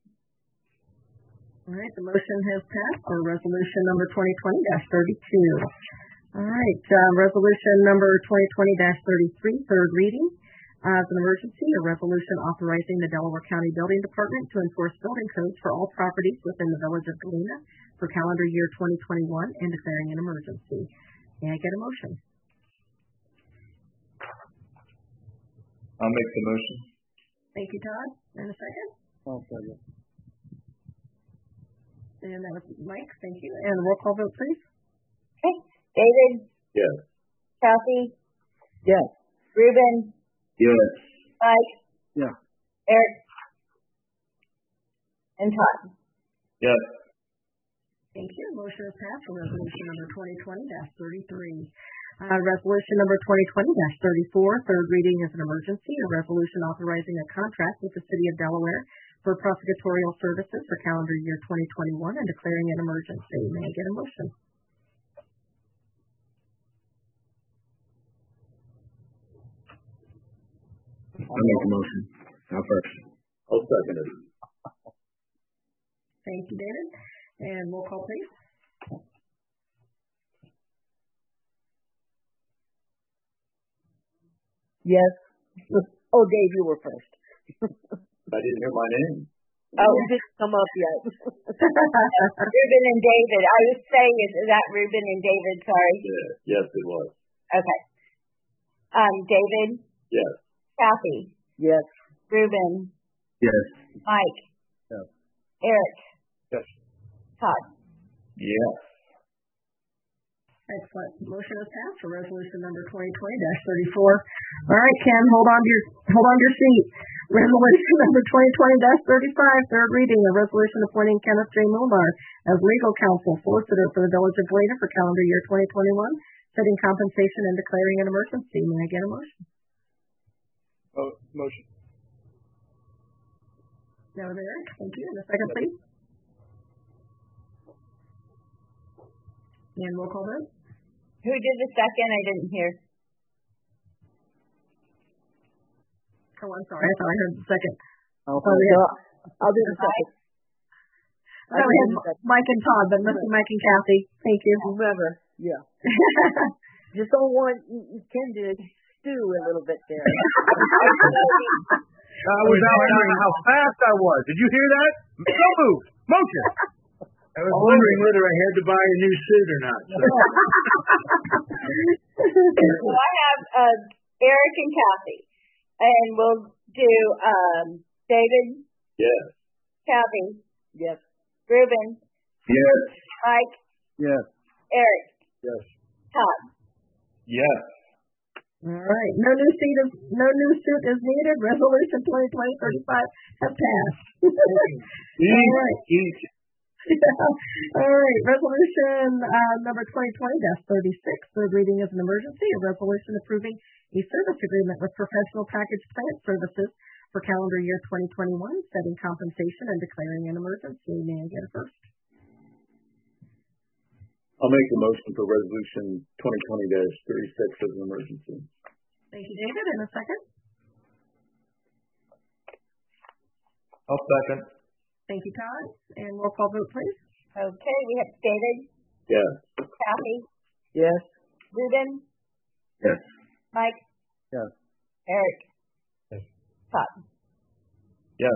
All right, the motion has passed for resolution number twenty twenty dash thirty-two. All right, uh, resolution number twenty twenty dash thirty-three, third reading. Uh, as an emergency, a resolution authorizing the Delaware County Building Department to enforce building codes for all properties within the Village of Galena for calendar year twenty twenty-one and declaring an emergency. May I get a motion? I'll make the motion. Thank you, Todd. And a second? I'll second. And that was Mike. Thank you. And roll call vote, please. Okay. David? Yes. Kathy? Yes. Ruben? Yes. Mike? Yeah. Eric? And Todd? Yes. Thank you. Motion is passed for resolution number twenty twenty dash thirty-three. Uh, resolution number twenty twenty dash thirty-four, third reading is an emergency. A resolution authorizing a contract with the City of Delaware for prosecutorial services for calendar year twenty twenty-one and declaring an emergency. May I get a motion? I'll make a motion. I'll first. I'll second it. Thank you, David. And roll call, please. Yes. Oh, Dave, you were first. I didn't hear my name. Oh, it didn't come up yet. Ruben and David. I was saying, is, is that Ruben and David? Sorry. Yeah. Yes, it was. Okay. Um, David? Yes. Kathy? Yes. Ruben? Yes. Mike? Yes. Eric? Yes. Todd? Yes. Excellent. Motion is passed for resolution number twenty twenty dash thirty-four. All right, Ken, hold on to your hold on to your seat. Resolution number twenty twenty dash thirty-five, third reading, a resolution appointing Kenneth J. Milnar as legal counsel, solicitor for the Village of Galena for calendar year twenty twenty-one, setting compensation and declaring an emergency. May I get a motion? Oh, motion. No, Eric. Thank you. And a second, please. And roll call vote. Who did the second? I didn't hear. Oh, I'm sorry. I thought I heard the second. Oh, oh yeah. I'll do the second. No, we had Mike and Todd, but must be Mike and Kathy. Thank you. Whoever. Yeah. Just don't want Ken to stew a little bit there. I was out wondering how fast I was. Did you hear that? So moved. Motion. I was wondering whether I had to buy a new suit or not. So. So I have uh, Eric and Kathy, and we'll do um, David. Yes. Kathy. Yes. Ruben. Yes. Mike. Yes. Eric. Yes. Todd. Yes. All right. No new seat is no new suit is needed. Resolution twenty twenty thirty-five has passed. All right. Eat. All right. Resolution uh, number twenty twenty dash thirty-six, third reading is an emergency. A resolution approving a service agreement with Professional Package Plant Services for calendar year twenty twenty-one, setting compensation and declaring an emergency. May I get a first? I'll make the motion for resolution twenty twenty dash thirty-six as an emergency. Thank you, David. And a second? I'll second. Thank you, Todd. And roll call vote, please. Okay, we have David. Yes. Kathy. Yes. Ruben. Yes. Mike. Yes. Eric. Yes. Todd. Yes.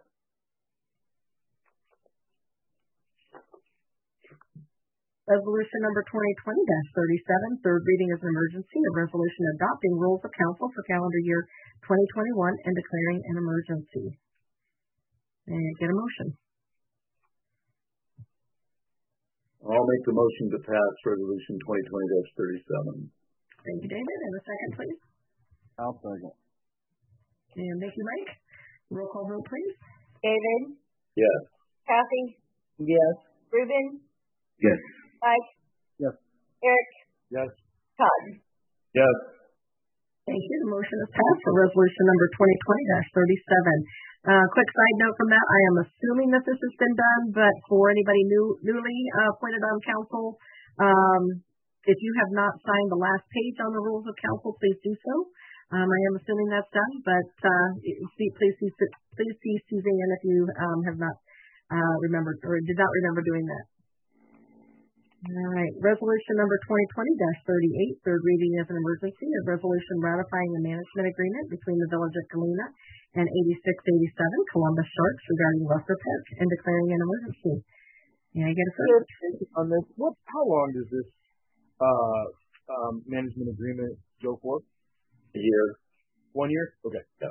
Resolution number twenty twenty dash thirty-seven, third reading is an emergency. A resolution adopting rules of council for calendar year twenty twenty-one and declaring an emergency. May I get a motion? I'll make the motion to pass resolution twenty twenty dash thirty-seven. Thank you, David. And a second, please. I'll second. And thank you, Mike. Roll call vote, please. David, Yes. Kathy, Yes. Reuben, Yes. Mike, Yes. Eric, Yes. Todd. Yes. Thank you. The motion is passed for resolution number twenty twenty dash thirty-seven. Uh, quick side note from that, I am assuming that this has been done, but for anybody new, newly uh, appointed on council, um, if you have not signed the last page on the rules of council, please do so. Um, I am assuming that's done, but uh, see, please, see, please see Suzanne if you um, have not uh, remembered or did not remember doing that. All right. Resolution number twenty twenty dash thirty-eight, third reading as an emergency, a resolution ratifying the management agreement between the Village of Galena and eighty-six eighty-seven Columbus Sharks regarding Rucker Park and declaring an emergency. May I get a first? On this, what? How long does this uh, um, management agreement go for? A year. One year? Okay. Yeah.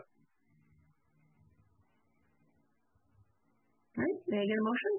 All right. May I get a motion?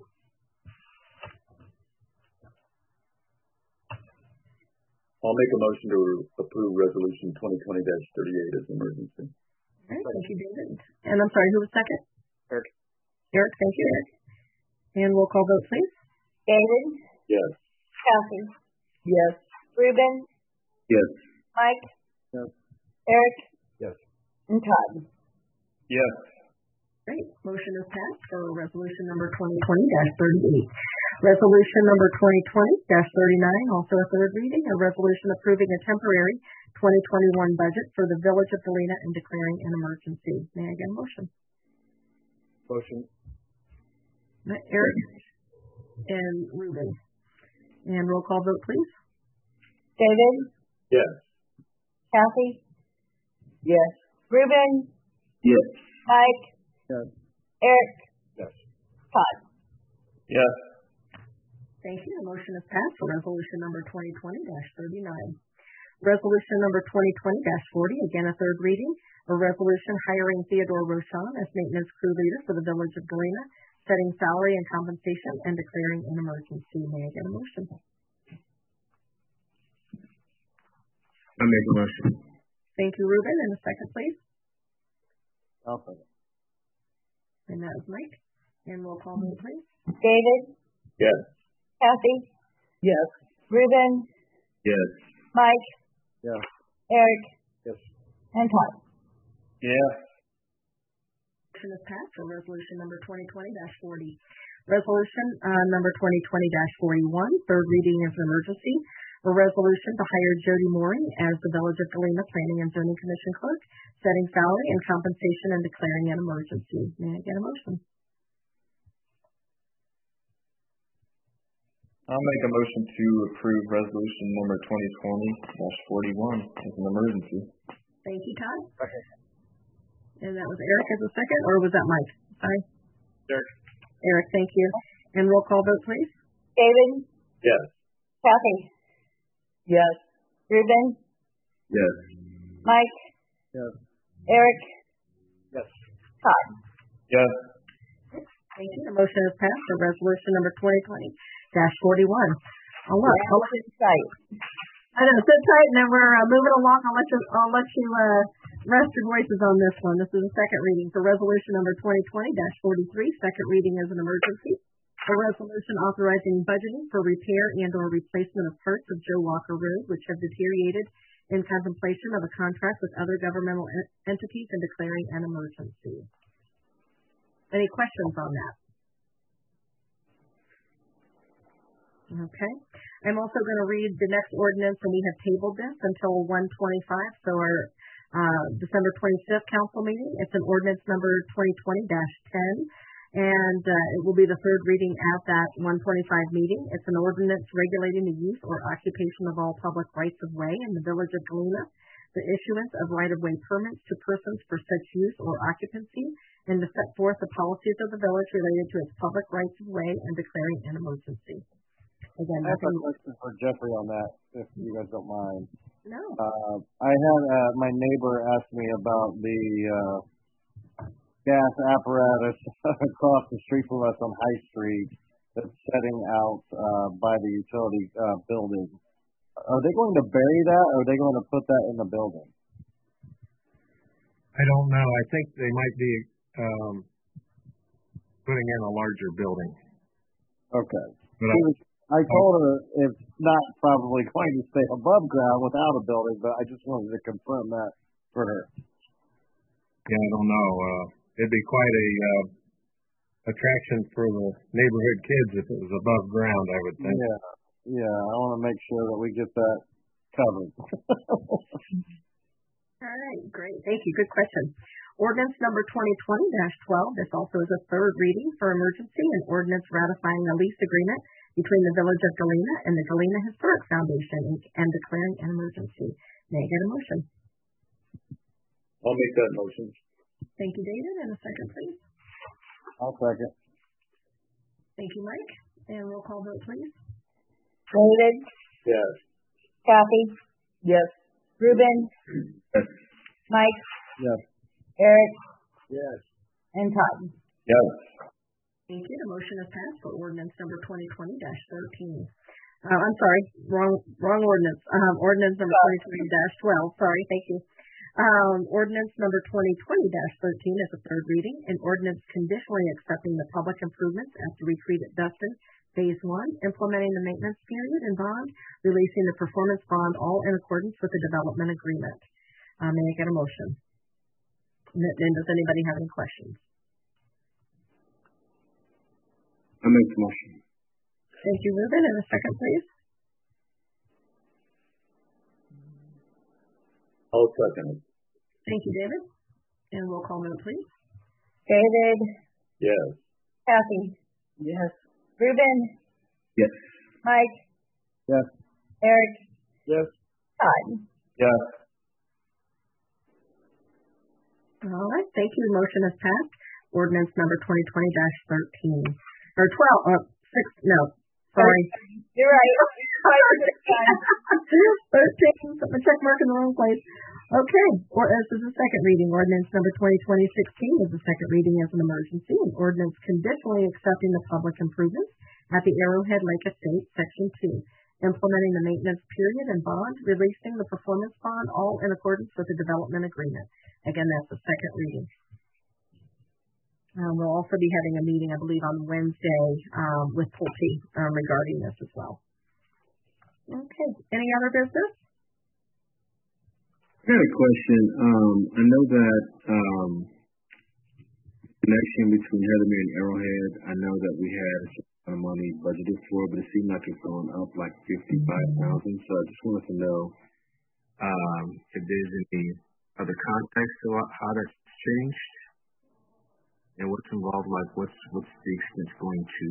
I'll make a motion to approve resolution twenty twenty dash thirty-eight as an emergency. All right. Thank you, David. And I'm sorry, who was second? Eric. Eric, thank you, Eric. And roll call vote, please. David, Yes. Kathy, Yes. Reuben, Yes. Mike, Yes. Eric, Yes. and Todd. Yes. Great. Motion is passed for resolution number twenty twenty dash thirty-eight. Resolution number twenty twenty dash thirty-nine, also a third reading, a resolution approving a temporary twenty twenty-one budget for the Village of Galena and declaring an emergency. May I get a motion? Motion. Eric and Reuben. And roll call vote, please. David, Yes. Kathy, Yes. Reuben, Yes. Mike, Yes. Eric, Yes. Todd. Yes. Thank you. The motion is passed for resolution number twenty twenty dash thirty-nine. Resolution number twenty twenty dash forty, again a third reading, a resolution hiring Theodore Rochon as maintenance crew leader for the Village of Galena, setting salary and compensation, and declaring an emergency. May I get a motion? I make a motion. Thank you, Reuben. And a second, please. I'll second. And that is Mike. And roll call vote, please. David, Yes. Kathy, Yes. Reuben, Yes. Mike, Yes. Eric, Yes. and Todd. Yes. Motion is passed for resolution number twenty twenty dash forty. Resolution uh, number twenty twenty dash forty-one, third reading as an emergency, a resolution to hire Jody Mooring as the Village of Galena Planning and Zoning Commission clerk, setting salary and compensation, and declaring an emergency. May I get a motion? I'll make a motion to approve resolution number twenty twenty dash forty-one as an emergency. Thank you, Todd. Okay. And that was Eric as a second, or was that Mike? Sorry. Eric. Eric, thank you. And roll call vote, please. David, Yes. Kathy, Yes. Reuben, Yes. Mike, Yes. Eric, Yes. Todd. Yes. Thank you. The motion is passed for resolution number twenty twenty dash forty-one. Oh, look. I'll let you tight. I know, sit tight, and then we're uh, moving along. I'll let you, I'll let you uh, rest your voices on this one. This is a second reading for resolution number twenty twenty dash forty-three, second reading as an emergency. A resolution authorizing budgeting for repair and or replacement of parts of Joe Walker Road, which have deteriorated in contemplation of a contract with other governmental en- entities and declaring an emergency. Any questions on that? Okay. I'm also going to read the next ordinance, and we have tabled this until one twenty-five, so our uh, December twenty-fifth council meeting. It's an ordinance number twenty twenty dash ten, and uh, it will be the third reading at that one twenty-five meeting. It's an ordinance regulating the use or occupation of all public rights of way in the Village of Galena, the issuance of right-of-way permits to persons for such use or occupancy, and to set forth the policies of the village related to its public rights of way and declaring an emergency. Again, I have nothing. a question for Jeffrey on that, if you guys don't mind. No. Uh, I had uh, my neighbor ask me about the uh, gas apparatus across the street from us on High Street. that's setting out uh, by the utility uh, building. Are they going to bury that, or are they going to put that in the building? I don't know. I think they might be um, putting in a larger building. Okay. But She was, I told her it's not probably going to stay above ground without a building, but I just wanted to confirm that for her. Yeah, I don't know. Uh, it'd be quite a uh, attraction for the neighborhood kids if it was above ground, I would think. Yeah, yeah. I want to make sure that we get that covered. All right, great. Thank you. Good question. Ordinance number twenty twenty dash twelve. This also is a third reading for emergency, an ordinance ratifying a lease agreement between the Village of Galena and the Galena Historic Foundation and declaring an emergency. May I get a motion? I'll make that motion. Thank you, David. And a second, please. I'll second. Thank you, Mike. And roll call vote, please. David? Yes. Kathy? Yes. Ruben? Yes. Mike? Yes. Eric? Yes. And Todd? Yes. Thank you. The motion is passed for ordinance number twenty twenty dash thirteen. Uh, I'm sorry, wrong wrong ordinance. Um, ordinance number twenty twenty dash twelve. Sorry, thank you. Um, ordinance number twenty twenty dash thirteen is a third reading. An ordinance conditionally accepting the public improvements at the retreat at Dustin, Phase One, implementing the maintenance period and bond, releasing the performance bond, all in accordance with the development agreement. Uh, may I get a motion? And does anybody have any questions? I make the motion. Thank you, Ruben. And a second, please. I'll second it. Thank you, David. And roll call vote, please. David? Yes. Kathy? Yes. Ruben? Yes. Mike? Yes. Eric? Yes. Todd? Yes. All right. Thank you. The motion is passed. Ordinance number twenty twenty dash thirteen. Or twelve. Uh, six. No. Sorry. You're right. thirteen. Put my check mark in the wrong place. Okay. Or this is the second reading. Ordinance number twenty twenty dash sixteen is the second reading as an emergency. An ordinance conditionally accepting the public improvements at the Arrowhead Lake Estate, Section two, implementing the maintenance period and bond, releasing the performance bond, all in accordance with the development agreement. Again, that's the second reading. Um, we'll also be having a meeting, I believe, on Wednesday um, with Pulte um, regarding this as well. Okay. Any other business? I got a question. Um, I know that um, connection between Heathermere and Arrowhead, I know that we had a certain amount of money budgeted for, but it seemed like it's going up like fifty-five thousand dollars. So I just wanted to know um, if there's any other context to how that's changed and what's involved, like what's what's the expense going to?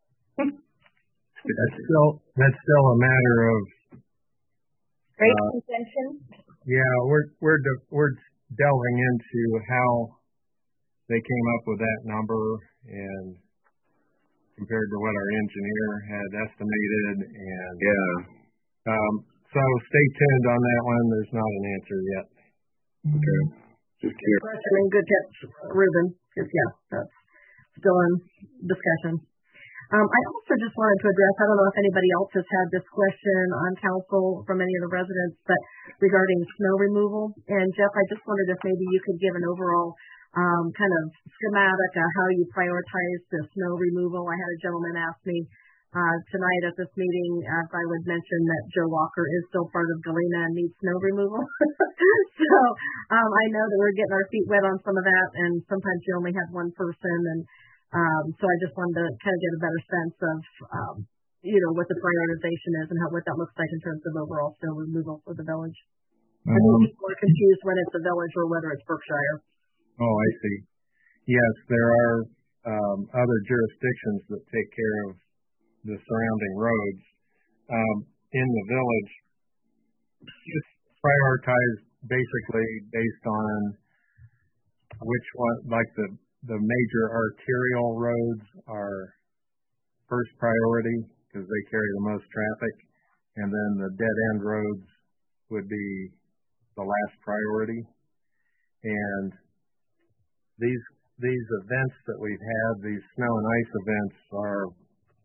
That's still that's still a matter of Great uh, contention. Yeah, we're we're de- we're delving into how they came up with that number and compared to what our engineer had estimated, and yeah. Um, so stay tuned on that one. There's not an answer yet. Okay. Just curious. Question and good catch, Ruben. Because yeah, that's still in discussion. Um, I also just wanted to address, I don't know if anybody else has had this question on council from any of the residents, but regarding snow removal. And Jeff, I just wondered if maybe you could give an overall um, kind of schematic of how you prioritize the snow removal. I had a gentleman ask me uh, tonight at this meeting uh, if I would mention that Joe Walker is still part of Galena and needs snow removal. so um, I know that we're getting our feet wet on some of that, and sometimes you only have one person, and Um, so I just wanted to kind of get a better sense of, um, you know, what the prioritization is and how what that looks like in terms of overall snow removal for the village. Um, I think people are confused when it's the village or whether it's Berkshire. Oh, I see. Yes, there are um, other jurisdictions that take care of the surrounding roads. Um, in the village, it's prioritized basically based on which one, like the The major arterial roads are first priority because they carry the most traffic, and then the dead-end roads would be the last priority. And these these events that we've had, these snow and ice events, are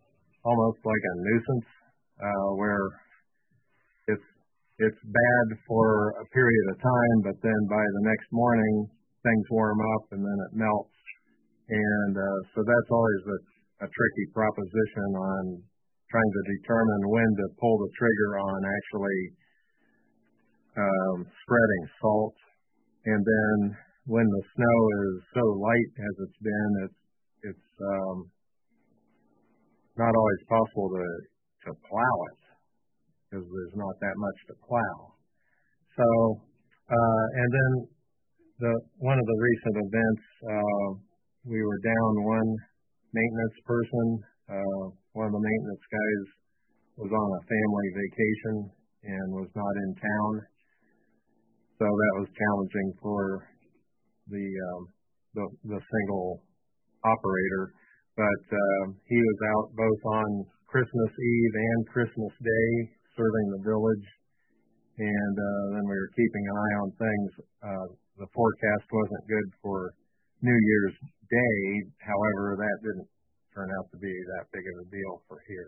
almost like a nuisance, uh, where it's it's bad for a period of time, but then by the next morning things warm up and then it melts, and uh, so that's always a, a tricky proposition on trying to determine when to pull the trigger on actually um, spreading salt, and then when the snow is so light as it's been, it's it's um, not always possible to to plow it because there's not that much to plow. So, uh, and then the one of the recent events, uh, we were down one maintenance person. Uh, one of the maintenance guys was on a family vacation and was not in town, so that was challenging for the um, the, the single operator. But uh, he was out both on Christmas Eve and Christmas Day serving the village, and uh, then we were keeping an eye on things. Uh, the forecast wasn't good for New Year's Day. However, that didn't turn out to be that big of a deal for here.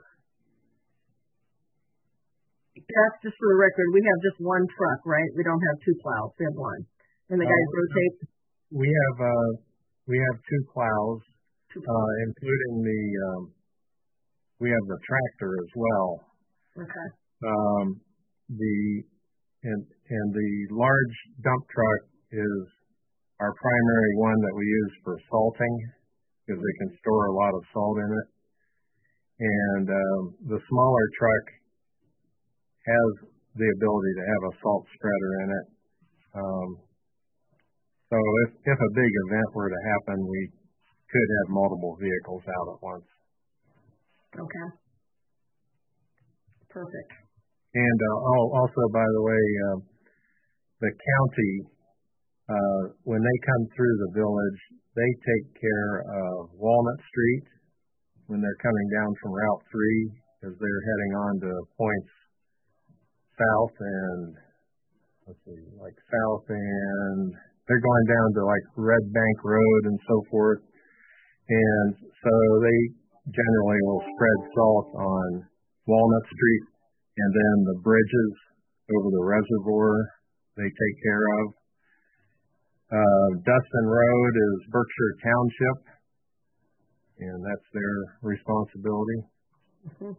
That's just for the record. We have just one truck, right? We don't have two plows. We have one. And the guys uh, rotate? We have uh, we have two plows, uh, including the, um, we have the tractor as well. Okay. Um, the, and, and the large dump truck is our primary one that we use for salting, because they can store a lot of salt in it. And um, the smaller truck has the ability to have a salt spreader in it. Um, so if, if a big event were to happen, we could have multiple vehicles out at once. Okay. Perfect. And uh, also, by the way, uh, the county, uh, when they come through the village, they take care of Walnut Street when they're coming down from Route three, because they're heading on to points south and, let's see, like south, and they're going down to like Red Bank Road and so forth. And so they generally will spread salt on Walnut Street, and then the bridges over the reservoir they take care of. Uh, Dustin Road is Berkshire Township, and that's their responsibility. Mm-hmm.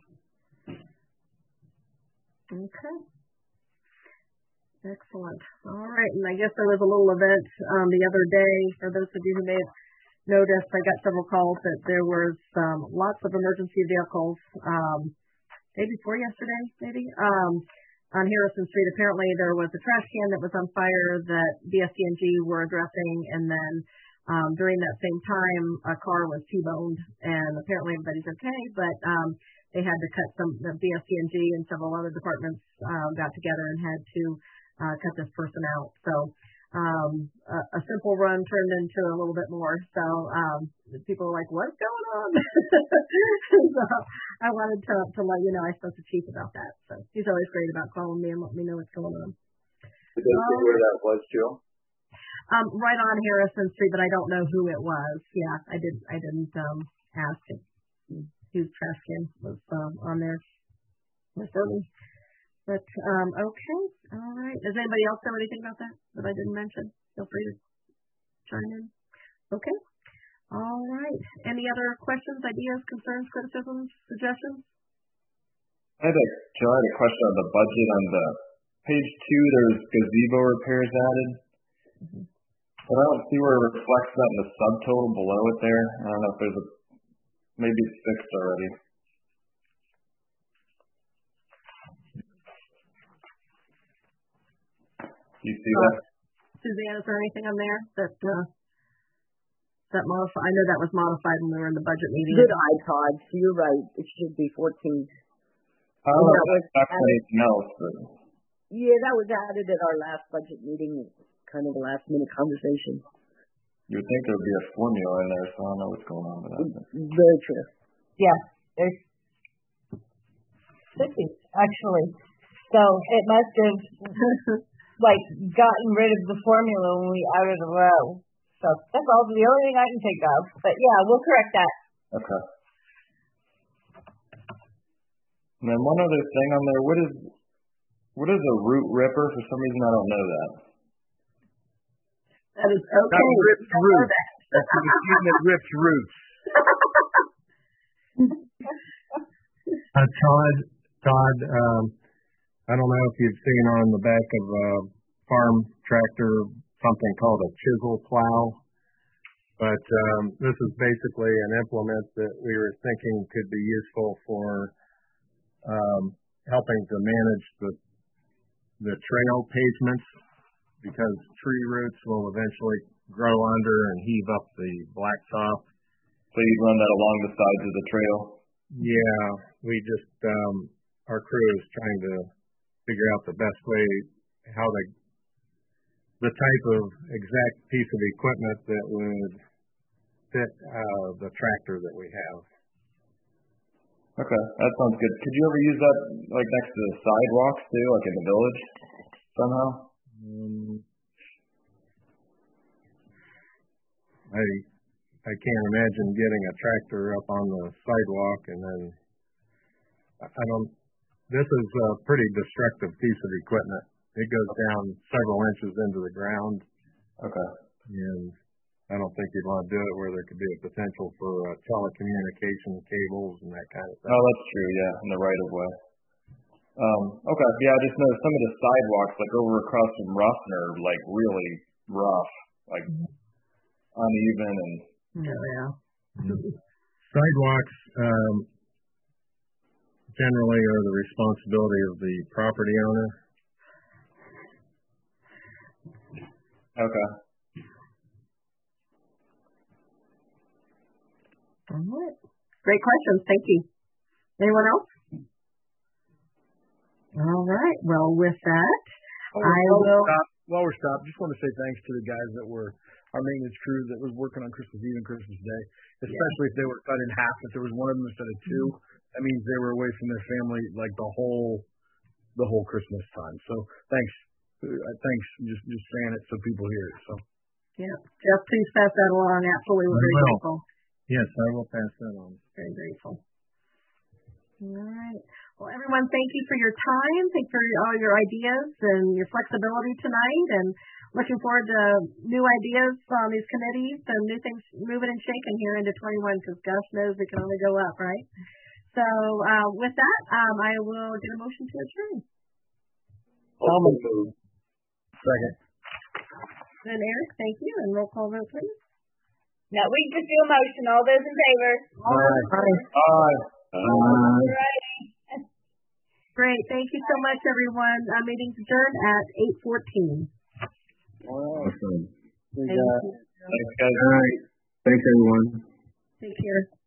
Okay. Excellent. All right, and I guess there was a little event um, the other day. For those of you who may have noticed, I got several calls that there was um, lots of emergency vehicles, um, day before yesterday, maybe, um, on Harrison Street. Apparently there was a trash can that was on fire that B S C N G were addressing, and then um, during that same time, a car was T-boned, and apparently everybody's okay, but um, they had to cut some, the B S C N G and several other departments uh, got together and had to uh, cut this person out. So um, a, a simple run turned into a little bit more. So um, people were like, what's going on? So I wanted to, to let you know. I spoke to Chief about that. So he's always great about calling me and letting me know what's going on. Did they say where that was, Jill? Um, right on Harrison Street, but I don't know who it was. Yeah, I did. I didn't um, ask him. Whose trash can was um, on there with me. But um, okay, all right. Does anybody else know anything about that that I didn't mention? Feel free to chime in. Okay. All right. Any other questions, ideas, concerns, criticisms, suggestions? I had a, Jill, I had a question on the budget on the page two. There's gazebo repairs added, mm-hmm. but I don't see where it reflects that in the subtotal below it there. I don't know if there's a maybe it's fixed already. You see that? Uh, Suzanne, is there anything on there that uh, that modify? I know that was modified when we were in the budget meeting. Good eye, Todd. So you're right. It should be fourteen. I don't know if that's anything else. But... Yeah, that was added at our last budget meeting, kind of a last minute conversation. You would think there would be a formula in there, so I don't know what's going on with that. Very true. Yeah, there's should be, actually. So it must have like gotten rid of the formula when we added a row. So that's all the only thing I can think of. But yeah, we'll correct that. Okay. And then one other thing on there, what is what is a root ripper? For some reason, I don't know that. That is okay. That rips roots. That. That's the machine that rips roots. uh, Todd, Todd, um, I don't know if you've seen on the back of a farm tractor something called a chisel plow, but um, this is basically an implement that we were thinking could be useful for um, helping to manage the the trail pavements, because tree roots will eventually grow under and heave up the blacktop. So you'd run that along the sides of the trail? Yeah, we just, um, our crew is trying to figure out the best way, how to, the type of exact piece of equipment that would fit uh, the tractor that we have. Okay, that sounds good. Could you ever use that like next to the sidewalks too, like in the village somehow? Um, I I can't imagine getting a tractor up on the sidewalk and then I I don't. This is a pretty destructive piece of equipment. It goes down several inches into the ground. Okay. And I don't think you'd want to do it where there could be a potential for uh, telecommunication cables and that kind of thing. Oh, that's true. Yeah, in the right of way. Um, okay. Yeah, I just noticed some of the sidewalks, like over across from Ruffin, are like really rough, like uneven and. Oh, yeah. Sidewalks um, generally are the responsibility of the property owner. Okay. All right. Great questions. Thank you. Anyone else? All right. Well, with that, oh, I while will. We're stopped, while we're stopped, just want to say thanks to the guys that were our maintenance crew that was working on Christmas Eve and Christmas Day, especially yeah. if they were cut in half. If there was one of them instead of two, that means they were away from their family like the whole the whole Christmas time. So thanks, uh, thanks. Just just saying it so people hear it. So yeah, Jeff, please pass that along. Absolutely, we're very grateful. Yes, I will pass that on. Very grateful. All right. Well, everyone, thank you for your time. Thank you for all your ideas and your flexibility tonight, and looking forward to new ideas on these committees and new things moving and shaking here into twenty-one, because gosh knows we can only go up, right? So uh, with that, um, I will get a motion to adjourn. I'll move. Second. And Eric, thank you, and roll call vote, please. No, we can just do a motion. All those in favor? Aye. Aye. Aye. Great. Thank you so much, everyone. Uh, meeting's adjourned at eight fourteen. Awesome. Thank you. Thanks, guys. All right. Thanks, everyone. Take care.